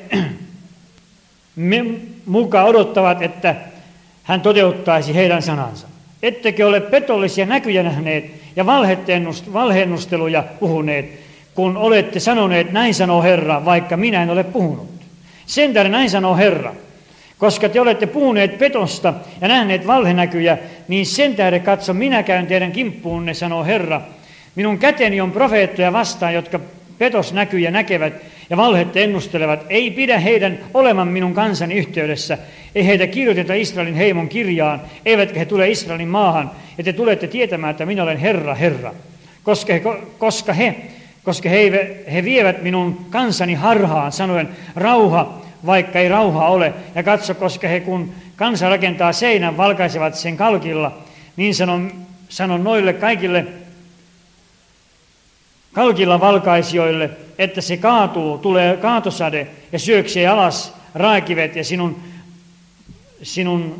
mukaan odottavat, että hän toteuttaisi heidän sanansa. Ettekö ole petollisia näkyjä nähneet ja valheennusteluja puhuneet, kun olette sanoneet, näin sanoo Herra, vaikka minä en ole puhunut. Sen tähden näin sanoo Herra. Koska te olette puhuneet petosta ja nähneet valhenäkyjä, niin sen tähden katso, minä käyn teidän kimppuunne, sanoo Herra. Minun käteni on profeettoja vastaan, jotka petosnäkyjä näkevät ja valhetta ennustelevat. Ei pidä heidän oleman minun kansani yhteydessä. Ei heitä kirjoiteta Israelin heimon kirjaan, eivätkä he tule Israelin maahan. Ja te tulette tietämään, että minä olen Herra, Herra. Koska he vievät minun kansani harhaan, sanoen rauha, vaikka ei rauhaa ole. Ja katso, koska he kun kansa rakentaa seinän, valkaisevat sen kalkilla, niin sanon noille kaikille kalkilla valkaisijoille, että se kaatuu, tulee kaatosade ja syöksee alas raakivet ja sinun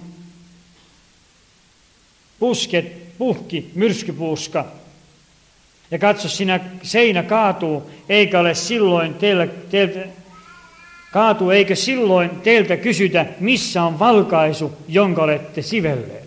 pusket, puhki, myrskypuuska. Ja katso, sinä seinä kaatuu, eikä ole silloin eikö silloin teiltä kysytä, missä on valkaisu, jonka olette sivelleet.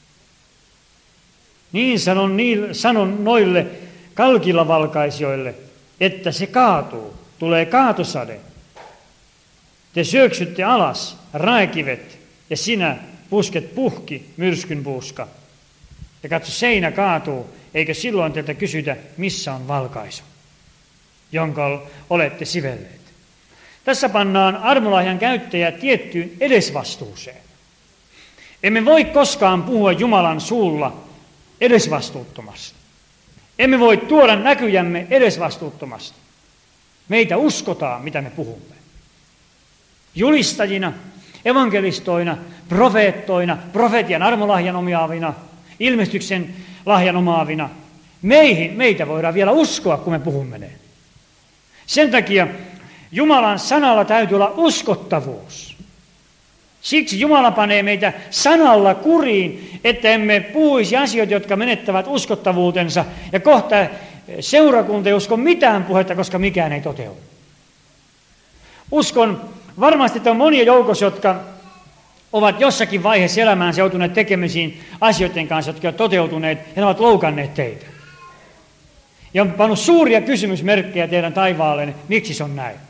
Niin sanon noille kalkilla valkaisijoille, että se kaatuu, tulee kaatosade. Te syöksytte alas raakivet ja sinä pusket puhki, myrskyn puuska. Ja katso, seinä kaatuu, eikö silloin teiltä kysytä, missä on valkaisu, jonka olette sivelleet. Tässä pannaan armolahjan käyttäjä tiettyyn edesvastuuseen. Emme voi koskaan puhua Jumalan suulla edesvastuuttomasti. Emme voi tuoda näkyjämme edesvastuuttomasti. Meitä uskotaan, mitä me puhumme. Julistajina, evankelistoina, profeettoina, profetian armolahjan omaavina, ilmestyksen lahjan omaavina. Meitä voidaan vielä uskoa, kun me puhumme ne. Sen takia Jumalan sanalla täytyy olla uskottavuus. Siksi Jumala panee meitä sanalla kuriin, että emme puhuisi asioita, jotka menettävät uskottavuutensa. Ja kohta seurakunta ei usko mitään puhetta, koska mikään ei toteudu. Uskon varmasti, että on monia joukossa, jotka ovat jossakin vaiheessa elämäänsä joutuneet tekemisiin asioiden kanssa, jotka ovat toteutuneet ja ne ovat loukanneet teitä. Ja on pannut suuria kysymysmerkkejä teidän taivaalleen, miksi se on näin.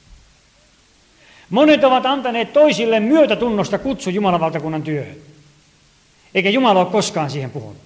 Monet ovat antaneet toisille myötätunnosta kutsu Jumalan valtakunnan työhön. Eikä Jumala ole koskaan siihen puhunut.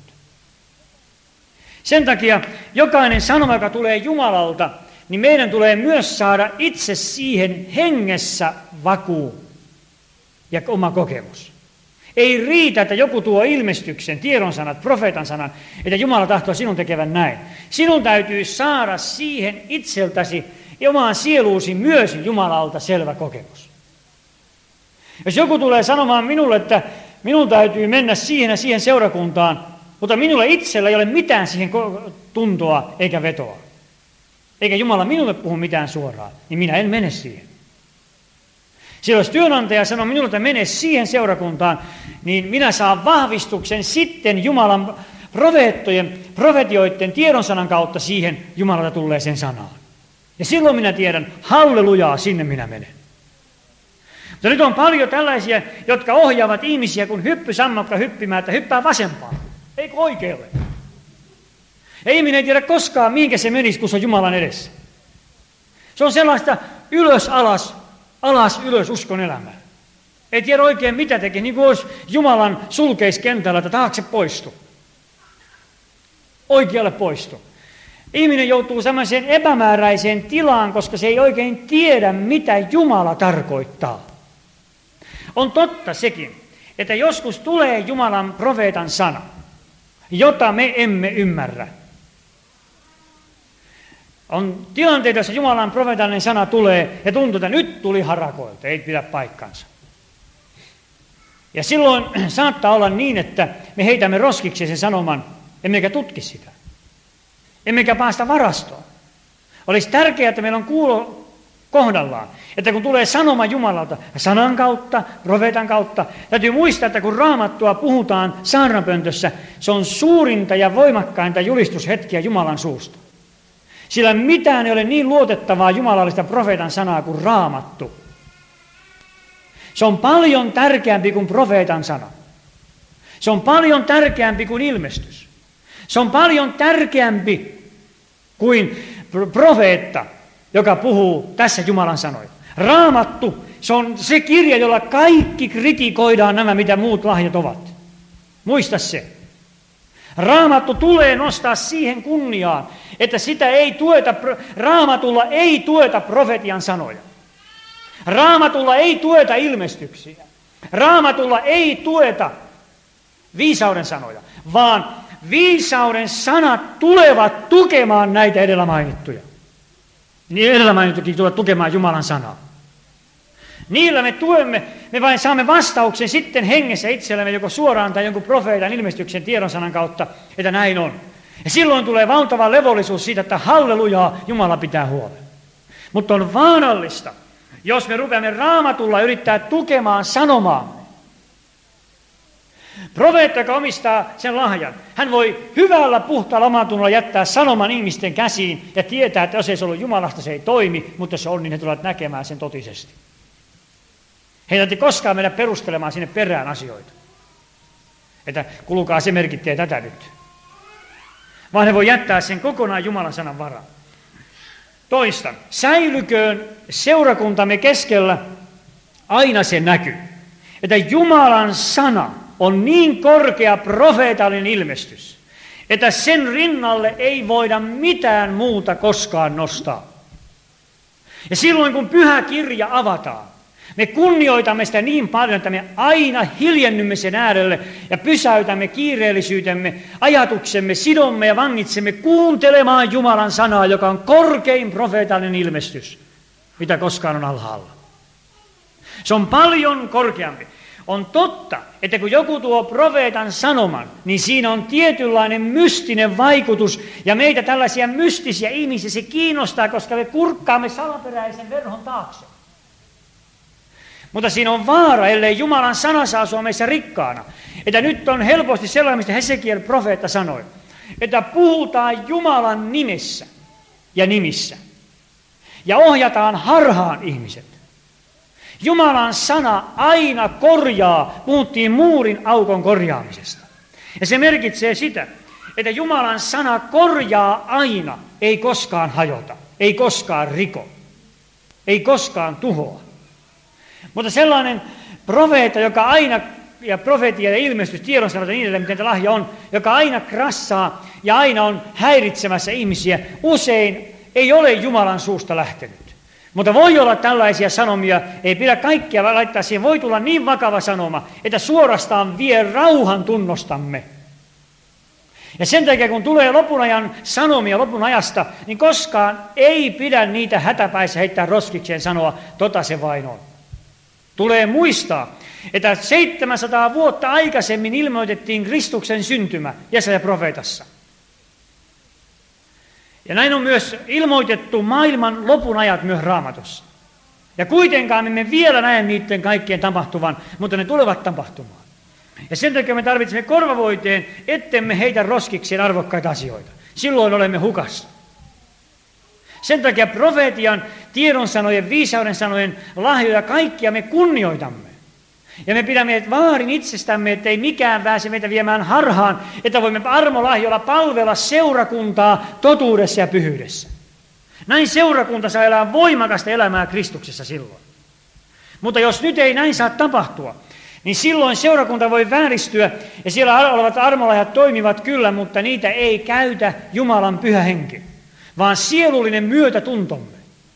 Sen takia jokainen sanoma, joka tulee Jumalalta, niin meidän tulee myös saada itse siihen hengessä vakuu ja oma kokemus. Ei riitä, että joku tuo ilmestyksen, tiedon sanat, profeetan sanan, että Jumala tahtoo sinun tekevän näin. Sinun täytyy saada siihen itseltäsi ja omaan sieluusi myös Jumalalta selvä kokemus. Jos joku tulee sanomaan minulle, että minun täytyy mennä siihen ja siihen seurakuntaan, mutta minulla itsellä ei ole mitään siihen tuntoa eikä vetoa, eikä Jumala minulle puhu mitään suoraan, niin minä en mene siihen. Sillä jos työnantaja sanoo minulle, että mene siihen seurakuntaan, niin minä saan vahvistuksen sitten Jumalan profetioiden tiedonsanan kautta siihen Jumalalta tulleeseen sanaan. Ja silloin minä tiedän, hallelujaa, sinne minä menen. Mutta nyt on paljon tällaisia, jotka ohjaavat ihmisiä, kun hyppysammakka hyppimään, että hyppää vasempaan, eikö oikealle. Ja ihminen ei tiedä koskaan, mihinkä se menisi, kun se on Jumalan edessä. Se on sellaista ylös, alas, ylös uskon elämää. Ei tiedä oikein mitä tekee, niin kuin olisi Jumalan sulkeiskentällä, että taakse poistu. Oikealle poistu. Ihminen joutuu sellaiseen epämääräiseen tilaan, koska se ei oikein tiedä, mitä Jumala tarkoittaa. On totta sekin, että joskus tulee Jumalan profeetan sana, jota me emme ymmärrä. On tilanteita, joissa Jumalan profeetallinen sana tulee ja tuntuu, että nyt tuli harakoilta, ei pidä paikkansa. Ja silloin saattaa olla niin, että me heitämme roskiksi sen sanoman, emmekä tutki sitä. Emmekä päästä varastoon. Olisi tärkeää, että meillä on kuulo kohdallaan, että kun tulee sanoma Jumalalta, sanan kautta, profeetan kautta, täytyy muistaa, että kun Raamattua puhutaan saarnapöntössä, se on suurinta ja voimakkainta julistushetkiä Jumalan suusta. Sillä mitään ei ole niin luotettavaa jumalallista profeetan sanaa kuin Raamattu. Se on paljon tärkeämpi kuin profeetan sana. Se on paljon tärkeämpi kuin ilmestys. Se on paljon tärkeämpi kuin profeetta, joka puhuu tässä Jumalan sanoja. Raamattu, se on se kirja, jolla kaikki kritikoidaan nämä, mitä muut lahjat ovat. Muista se. Raamattu tulee nostaa siihen kunniaan, että sitä ei tueta, Raamatulla ei tueta profetian sanoja. Raamatulla ei tueta ilmestyksiä. Raamatulla ei tueta viisauden sanoja, vaan viisauden sanat tulevat tukemaan näitä edellä mainittuja. Niin edellä mainittukin tulevat tukemaan Jumalan sanaa. Niillä me tuemme, me vain saamme vastauksen sitten hengessä itsellemme joko suoraan tai jonkun profeetan ilmestyksen tiedonsanan kautta, että näin on. Ja silloin tulee valtava levollisuus siitä, että hallelujaa, Jumala pitää huolen. Mutta on vaarallista, jos me rupeamme Raamatulla yrittää tukemaan sanomaamme. Profeetta, joka omistaa sen lahjan, hän voi hyvällä puhtaalla omatunnolla jättää sanoman ihmisten käsiin ja tietää, että jos ei se ollut Jumalasta, se ei toimi, mutta jos se on, niin he tulevat näkemään sen totisesti. He ei tarvitse koskaan mennä perustelemaan sinne perään asioita. Että kulukaa se merkittää tätä nyt. Vaan he voi jättää sen kokonaan Jumalan sanan varaan. Toistan, säilyköön seurakuntamme keskellä aina se näky, että Jumalan sana on niin korkea profeetallinen ilmestys, että sen rinnalle ei voida mitään muuta koskaan nostaa. Ja silloin kun pyhä kirja avataan, me kunnioitamme sitä niin paljon, että me aina hiljennymme sen äärelle ja pysäytämme kiireellisyytemme, ajatuksemme, sidomme ja vangitsemme kuuntelemaan Jumalan sanaa, joka on korkein profeetallinen ilmestys, mitä koskaan on alhaalla. Se on paljon korkeampi. On totta, että kun joku tuo profeetan sanoman, niin siinä on tietynlainen mystinen vaikutus, ja meitä tällaisia mystisiä ihmisiä se kiinnostaa, koska me kurkkaamme salaperäisen verhon taakse. Mutta siinä on vaara, ellei Jumalan sana saa asua meissä rikkaana. Että nyt on helposti sellainen, mistä Hesekiel profeetta sanoi, että puhutaan Jumalan nimessä ja nimissä. Ja ohjataan harhaan ihmiset. Jumalan sana aina korjaa, puhuttiin muurin aukon korjaamisesta. Ja se merkitsee sitä, että Jumalan sana korjaa aina, ei koskaan hajota, ei koskaan riko, ei koskaan tuhoa. Mutta sellainen profeetta, joka aina, ja profetia ja ilmestys, tiedonsanot ja niin edelleen, miten tämä lahja on, joka aina krassaa ja aina on häiritsemässä ihmisiä, usein ei ole Jumalan suusta lähtenyt. Mutta voi olla tällaisia sanomia, ei pidä kaikkia laittaa siihen, voi tulla niin vakava sanoma, että suorastaan vie rauhan tunnostamme. Ja sen takia, kun tulee lopun ajan sanomia lopun ajasta, niin koskaan ei pidä niitä hätäpäissä heittää roskikseen sanoa, tota se vain on. Tulee muistaa, että 700 vuotta aikaisemmin ilmoitettiin Kristuksen syntymä Jesaja profeetassa. Ja näin on myös ilmoitettu maailman lopun ajat myös Raamatussa. Ja kuitenkaan me emme vielä näe niiden kaikkien tapahtuvan, mutta ne tulevat tapahtumaan. Ja sen takia me tarvitsemme korvavoiteen, ettemme heitä roskikseen arvokkaita asioita. Silloin olemme hukassa. Sen takia profeetian, tiedonsanojen, viisauden sanojen lahjoja kaikkia me kunnioitamme. Ja me pidämme vaarin itsestämme, ettei mikään pääse meitä viemään harhaan, että voimme armolahjoilla palvella seurakuntaa totuudessa ja pyhyydessä. Näin seurakunta saa elää voimakasta elämää Kristuksessa silloin. Mutta jos nyt ei näin saa tapahtua, niin silloin seurakunta voi vääristyä, ja siellä olevat armolahjat toimivat kyllä, mutta niitä ei käytä Jumalan pyhä henki, vaan sielullinen myötätuntomme.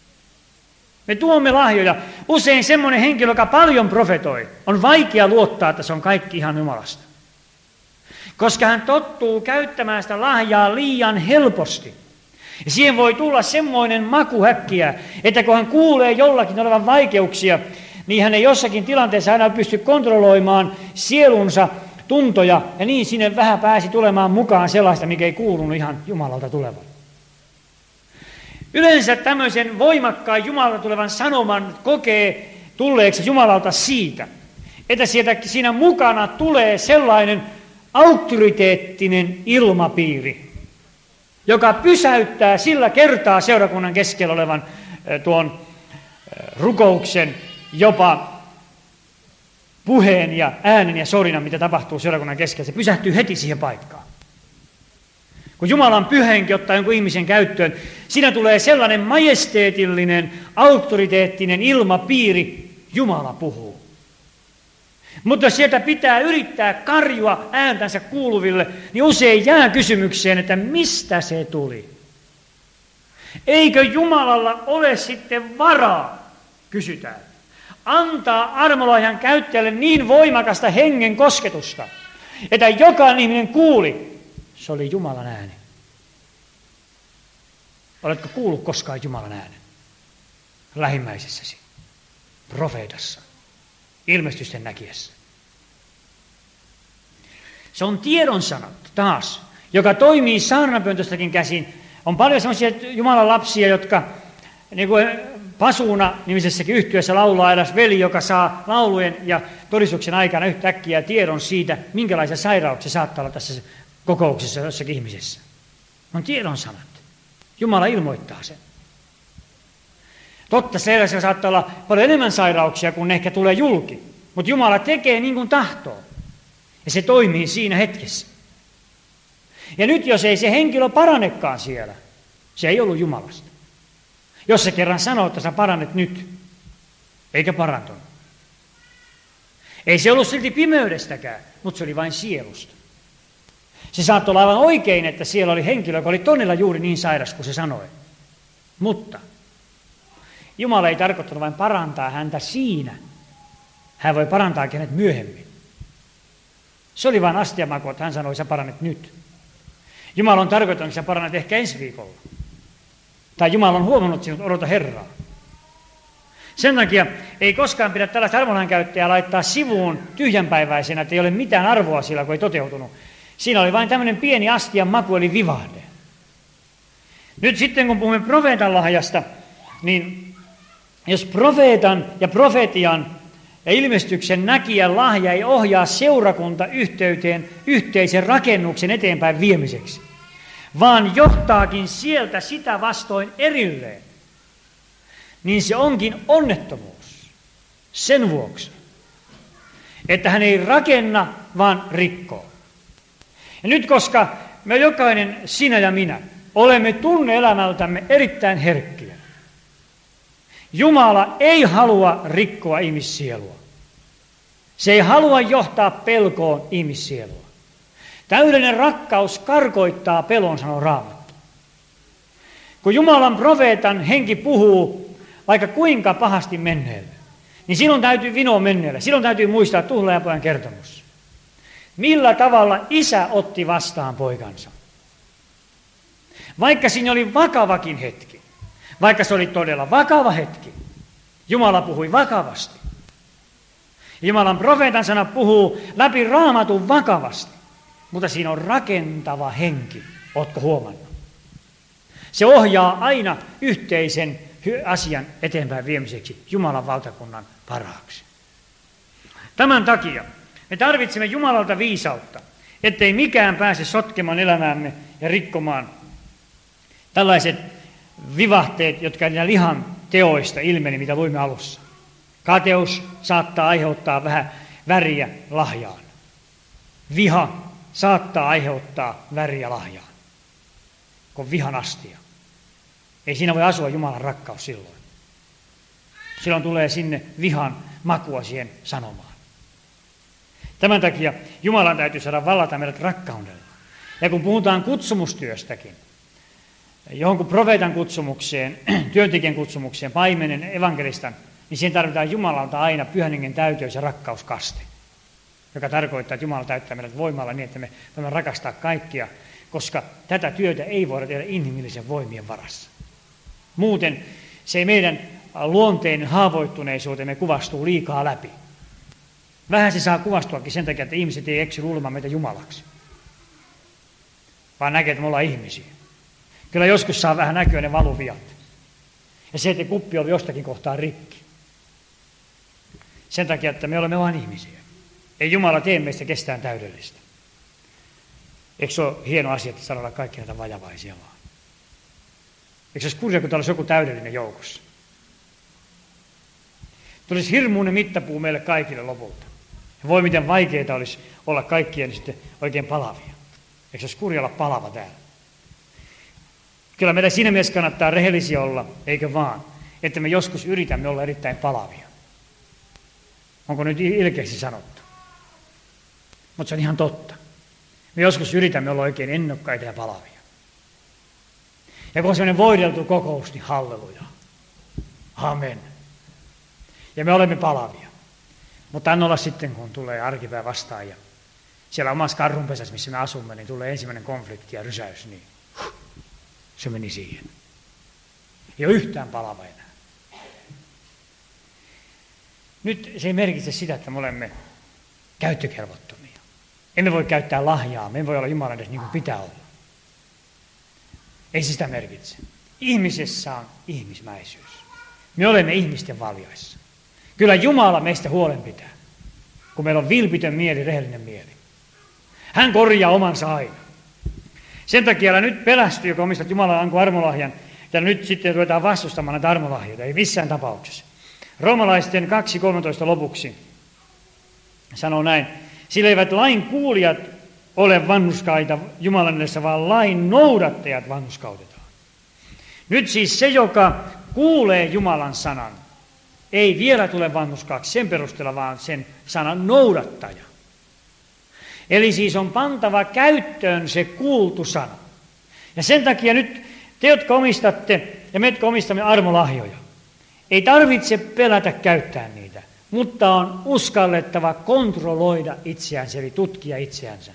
Me tuomme lahjoja. Usein semmoinen henkilö, joka paljon profetoi, on vaikea luottaa, että se on kaikki ihan Jumalasta. Koska hän tottuu käyttämään sitä lahjaa liian helposti. Ja siihen voi tulla semmoinen maku äkkiä, että kun hän kuulee jollakin olevan vaikeuksia, niin hän ei jossakin tilanteessa aina pysty kontrolloimaan sielunsa tuntoja, ja niin sinne vähän pääsi tulemaan mukaan sellaista, mikä ei kuulunut ihan Jumalalta tulevan. Yleensä tämmöisen voimakkaan Jumalalta tulevan sanoman kokee tulleeksi Jumalalta siitä, että siinä mukana tulee sellainen auktoriteettinen ilmapiiri, joka pysäyttää sillä kertaa seurakunnan keskellä olevan tuon rukouksen, jopa puheen ja äänen ja sorinan, mitä tapahtuu seurakunnan keskellä. Se pysähtyy heti siihen paikkaan. Kun Jumalan pyhä henki ottaa jonkun ihmisen käyttöön, siinä tulee sellainen majesteetillinen, auktoriteettinen ilmapiiri, Jumala puhuu. Mutta jos sieltä pitää yrittää karjua ääntänsä kuuluville, niin usein jää kysymykseen, että mistä se tuli. Eikö Jumalalla ole sitten varaa, kysytään, antaa armolahjan käyttäjälle niin voimakasta hengen kosketusta, että jokainen ihminen kuuli, se oli Jumalan ääni. Oletko kuullut koskaan Jumalan äänen? Lähimmäisessäsi, profeetassa, ilmestysten näkijässä. Se on tiedonsanat taas, joka toimii saarnapöntöstäkin käsin. On paljon sellaisia Jumalan lapsia, jotka niin kuin Pasuuna nimisessäkin yhtyeessä laulaa eräs veli, joka saa laulujen ja todistuksen aikana yhtäkkiä tiedon siitä, minkälaisia sairauksia saattaa olla tässä kokouksessa jossakin ihmisessä. On tiedonsanat. Jumala ilmoittaa sen. Totta, sellaisia saattaa olla paljon enemmän sairauksia, kun ne ehkä tulee julki. Mutta Jumala tekee niin kuin tahtoo. Ja se toimii siinä hetkessä. Ja nyt jos ei se henkilö paranekaan siellä, se ei ollut Jumalasta. Jos se kerran sanoo, että sä parannet nyt, eikä parantunut. Ei se ollut silti pimeydestäkään, mutta se oli vain sielusta. Se saattoi olla aivan oikein, että siellä oli henkilö, joka oli todella juuri niin sairas kuin se sanoi. Mutta Jumala ei tarkoittanut vain parantaa häntä siinä. Hän voi parantaa hänet myöhemmin. Se oli vain astiamaku, että hän sanoi, sä parannet nyt. Jumala on tarkoittanut, että sä parannet ehkä ensi viikolla. Tai Jumala on huomannut sinut, odota Herraa. Sen takia ei koskaan pidä tällaista armolahjan käyttäjää laittaa sivuun tyhjänpäiväisenä, että ei ole mitään arvoa sillä, kun ei toteutunut. Siinä oli vain tämmöinen pieni astian maku, eli vivahde. Nyt sitten, kun puhumme profeetan lahjasta, niin jos profeetan ja profetian ja ilmestyksen näkijän lahja ei ohjaa seurakunta yhteyteen yhteisen rakennuksen eteenpäin viemiseksi, vaan johtaakin sieltä sitä vastoin erilleen, niin se onkin onnettomuus sen vuoksi, että hän ei rakenna, vaan rikkoo. Ja nyt, koska me jokainen, sinä ja minä, olemme tunne-elämältämme erittäin herkkiä, Jumala ei halua rikkoa ihmissielua. Se ei halua johtaa pelkoon ihmissielua. Täydellinen rakkaus karkoittaa pelon, sanoo Raamattu. Kun Jumalan profeetan henki puhuu vaikka kuinka pahasti menneelle, niin silloin täytyy vinoa menneelle. Silloin täytyy muistaa tuhlaajapojan kertomus. Millä tavalla isä otti vastaan poikansa? Vaikka siinä oli vakavakin hetki, vaikka se oli todella vakava hetki, Jumala puhui vakavasti. Jumalan profeetan sana puhuu läpi Raamatun vakavasti, mutta siinä on rakentava henki. Ootko huomannut? Se ohjaa aina yhteisen asian eteenpäin viemiseksi Jumalan valtakunnan parhaaksi. Tämän takia me tarvitsemme Jumalalta viisautta, ettei mikään pääse sotkemaan elämäämme ja rikkomaan tällaiset vivahteet, jotka niitä lihan teoista ilmeni, mitä luimme alussa. Kateus saattaa aiheuttaa vähän väriä lahjaan. Viha saattaa aiheuttaa väriä lahjaan, kun vihan astia. Ei siinä voi asua Jumalan rakkaus silloin. Silloin tulee sinne vihan makua siihen sanomaan. Tämän takia Jumalan täytyy saada vallata meidät rakkaudella. Ja kun puhutaan kutsumustyöstäkin, johonkin profeetan kutsumukseen, työntekijän kutsumukseen, paimenen, evankelistan, niin siihen tarvitaan Jumalalta aina Pyhän Hengen täyteys ja rakkauskaste, joka tarkoittaa, että Jumala täyttää meidät voimalla niin, että me voimme rakastaa kaikkia, koska tätä työtä ei voida tehdä inhimillisen voimien varassa. Muuten se ei meidän luonteinen haavoittuneisuutemme kuvastuu liikaa läpi. Vähän se saa kuvastuakin sen takia, että ihmiset ei eksy luulemaan meitä Jumalaksi, vaan näkee, että me ollaan ihmisiä. Kyllä joskus saa vähän näkyä ne valuviat. Ja se, että kuppi on jostakin kohtaa rikki. Sen takia, että me olemme vain ihmisiä. Ei Jumala tee meistä kestään täydellistä. Eikö se ole hieno asia, että saadaan olla kaikki näitä vajavaisia vaan? Eikö se olisi kurja, kun täällä olisi joku täydellinen joukossa? Tulisi hirmuinen mittapuu meille kaikille lopulta. Ja voi miten vaikeaa olisi olla kaikkien sitten oikein palavia. Eikö se olisi kurja olla palava täällä? Kyllä meidän siinä mielessä kannattaa rehellisiä olla, eikö vaan, että me joskus yritämme olla erittäin palavia. Onko nyt ilkeästi sanottu? Mutta se on ihan totta. Me joskus yritämme olla oikein ennokkaita ja palavia. Ja kun on sellainen voideltu kokous, niin halleluja. Amen. Ja me olemme palavia. Mutta anna olla sitten, kun tulee arkipäivä vastaan ja siellä omassa karhunpesässä, missä me asumme, niin tulee ensimmäinen konflikti ja rysäys, niin se meni siihen. Ei ole yhtään palava enää. Nyt se ei merkitse sitä, että me olemme käyttökelvottomia. Emme voi käyttää lahjaa, me emme voi olla Jumalan edes niin kuin pitää olla. Ei se sitä merkitse. Ihmisessä on ihmismäisyys. Me olemme ihmisten valjaissa. Kyllä Jumala meistä huolen pitää, kun meillä on vilpitön mieli, rehellinen mieli. Hän korjaa omansa aina. Sen takia älä nyt pelästy, joka omistat Jumalan anko armolahjan, ja nyt sitten ruvetaan vastustamaan näitä armolahjoja. Ei missään tapauksessa. Roomalaisten 2.13 lopuksi sanoo näin. Sillä eivät lain kuulijat ole vanhurskaita Jumalan edessä, vaan lain noudattajat vanhurskautetaan. Nyt siis se, joka kuulee Jumalan sanan, ei vielä tule vanhurskaaksi sen perusteella, vaan sen sanan noudattaja. Eli siis on pantava käyttöön se kuultu sana. Ja sen takia nyt te, jotka omistatte ja me, jotka omistamme armolahjoja, ei tarvitse pelätä käyttää niitä, mutta on uskallettava kontrolloida itseänsä, eli tutkia itseänsä.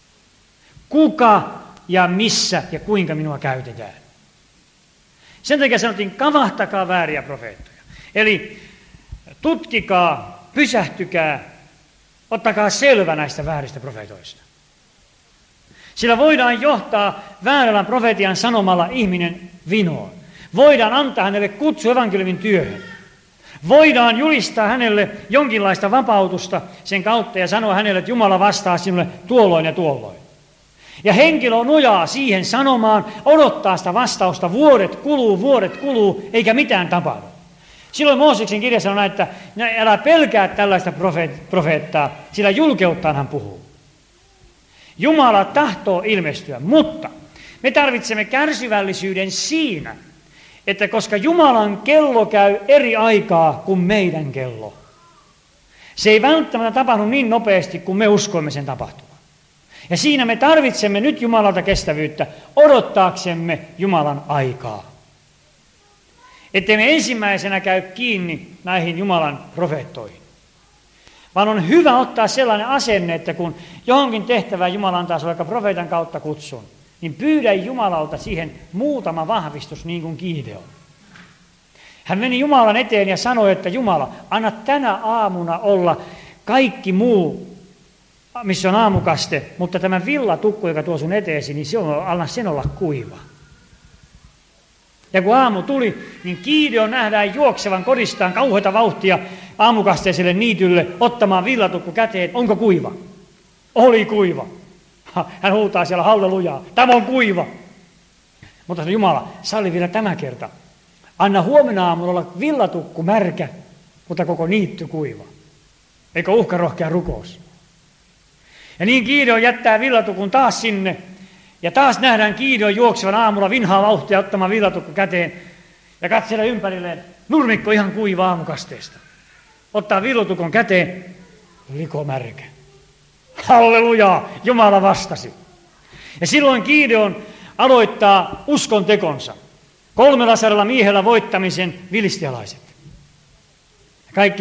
Kuka ja missä ja kuinka minua käytetään. Sen takia sanottiin, kavahtakaa vääriä profeettoja. Eli tutkikaa, pysähtykää, ottakaa selvä näistä vääristä profeetoista. Sillä voidaan johtaa väärällä profetian sanomalla ihminen vinoon. Voidaan antaa hänelle kutsu evankeliumin työhön. Voidaan julistaa hänelle jonkinlaista vapautusta sen kautta ja sanoa hänelle, että Jumala vastaa sinulle tuolloin ja tuolloin. Ja henkilö nojaa siihen sanomaan, odottaa sitä vastausta, vuodet kuluu, eikä mitään tapahdu. Silloin Mooseksen kirja sanoo, että älä pelkää tällaista profeettaa, sillä julkeuttaan hän puhuu. Jumala tahtoo ilmestyä, mutta me tarvitsemme kärsivällisyyden siinä, että koska Jumalan kello käy eri aikaa kuin meidän kello, se ei välttämättä tapahdu niin nopeasti kuin me uskoimme sen tapahtuvan. Ja siinä me tarvitsemme nyt Jumalalta kestävyyttä odottaaksemme Jumalan aikaa. Ettei me ensimmäisenä käy kiinni näihin Jumalan profeettoihin. Vaan on hyvä ottaa sellainen asenne, että kun johonkin tehtävään Jumala antaa vaikka profeetan kautta kutsun, niin pyydä Jumalalta siihen muutama vahvistus niin kuin Gideon. Hän meni Jumalan eteen ja sanoi, että Jumala, anna tänä aamuna olla kaikki muu, missä on aamukaste, mutta tämä villatukku, joka tuo sun eteesi, niin anna sen olla kuiva. Ja kun aamu tuli, niin Gideon nähdään juoksevan kodistaan kauheata vauhtia aamukasteiselle niitylle ottamaan villatukku käteen. Onko kuiva? Oli kuiva. Hän huutaa siellä hallelujaa. Tämä on kuiva. Mutta Jumala, salli vielä tämä kerta. Anna huomenna aamulla olla villatukku märkä, mutta koko niitty kuiva. Eikö uhkarohkea rukous? Ja niin Gideon jättää villatukun taas sinne. Ja taas nähdään Gideon juoksevan aamulla vinhaa vauhtia ottamaan villatukku käteen. Ja katsella ympärilleen. Nurmikko ihan kuiva aamukasteesta. Ottaa villatukon käteen. Liko märkä. Hallelujaa! Jumala vastasi. Ja silloin Gideon aloittaa uskon tekonsa. 300 miehellä voittamisen filistialaiset. Kaikki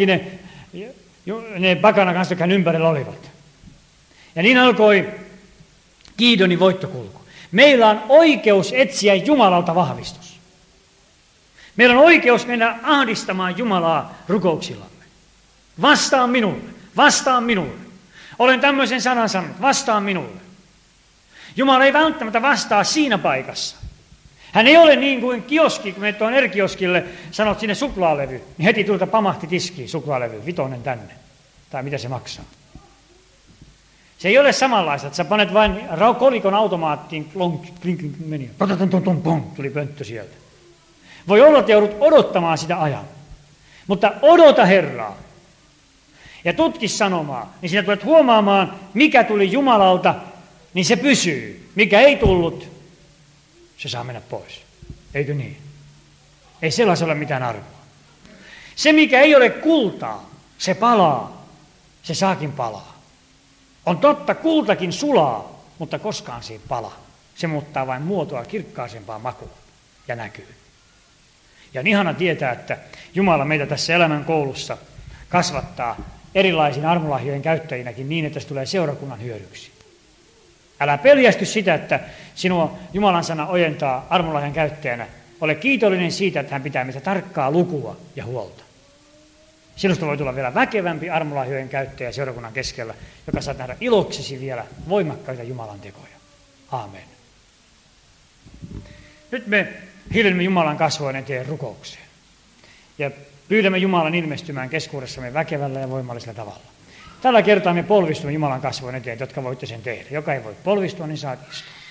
ne pakana kanssa, jotka hän ympärillä olivat. Ja niin alkoi Gideonin voittokulku. Meillä on oikeus etsiä Jumalalta vahvistus. Meillä on oikeus mennä ahdistamaan Jumalaa rukouksillamme. Vastaa minulle, vastaa minulle. Olen tämmöisen sanan sanonut, vastaa minulle. Jumala ei välttämättä vastaa siinä paikassa. Hän ei ole niin kuin kioski, kun menet tuon erkioskille, sanot sinne suklaalevy, niin heti tuolta pamahti tiskiin suklaalevy, 5 tänne. Tai mitä se maksaa. Se ei ole samanlaista, että sä panet vain kolikon automaattiin, meni, tuli pönttö sieltä. Voi olla, että joudut odottamaan sitä ajan. Mutta odota Herraa. Ja tutki sanomaa, niin sinä tulet huomaamaan, mikä tuli Jumalalta, niin se pysyy. Mikä ei tullut, se saa mennä pois. Eikö niin? Ei sellaisella ole mitään arvoa. Se, mikä ei ole kultaa, se palaa. Se saakin palaa. On totta, kultakin sulaa, mutta koskaan se ei pala. Se muuttaa vain muotoa kirkkaasempaa makuun ja näkyy. Ja on ihana tietää, että Jumala meitä tässä elämän koulussa kasvattaa erilaisiin armolahjojen käyttäjinäkin niin, että se tulee seurakunnan hyödyksi. Älä peljästy sitä, että sinua Jumalan sana ojentaa armolahjan käyttäjänä. Ole kiitollinen siitä, että hän pitää meitä tarkkaa lukua ja huolta. Sinusta voi tulla vielä väkevämpi armolahjojen käyttäjä seurakunnan keskellä, joka saat nähdä iloksesi vielä voimakkaita Jumalan tekoja. Aamen. Nyt me hiljennymme Jumalan kasvojen eteen rukoukseen. Ja pyydämme Jumalan ilmestymään keskuudessamme väkevällä ja voimallisella tavalla. Tällä kertaa me polvistumme Jumalan kasvojen eteen, jotka voitte sen tehdä. Joka ei voi polvistua, niin saat istua.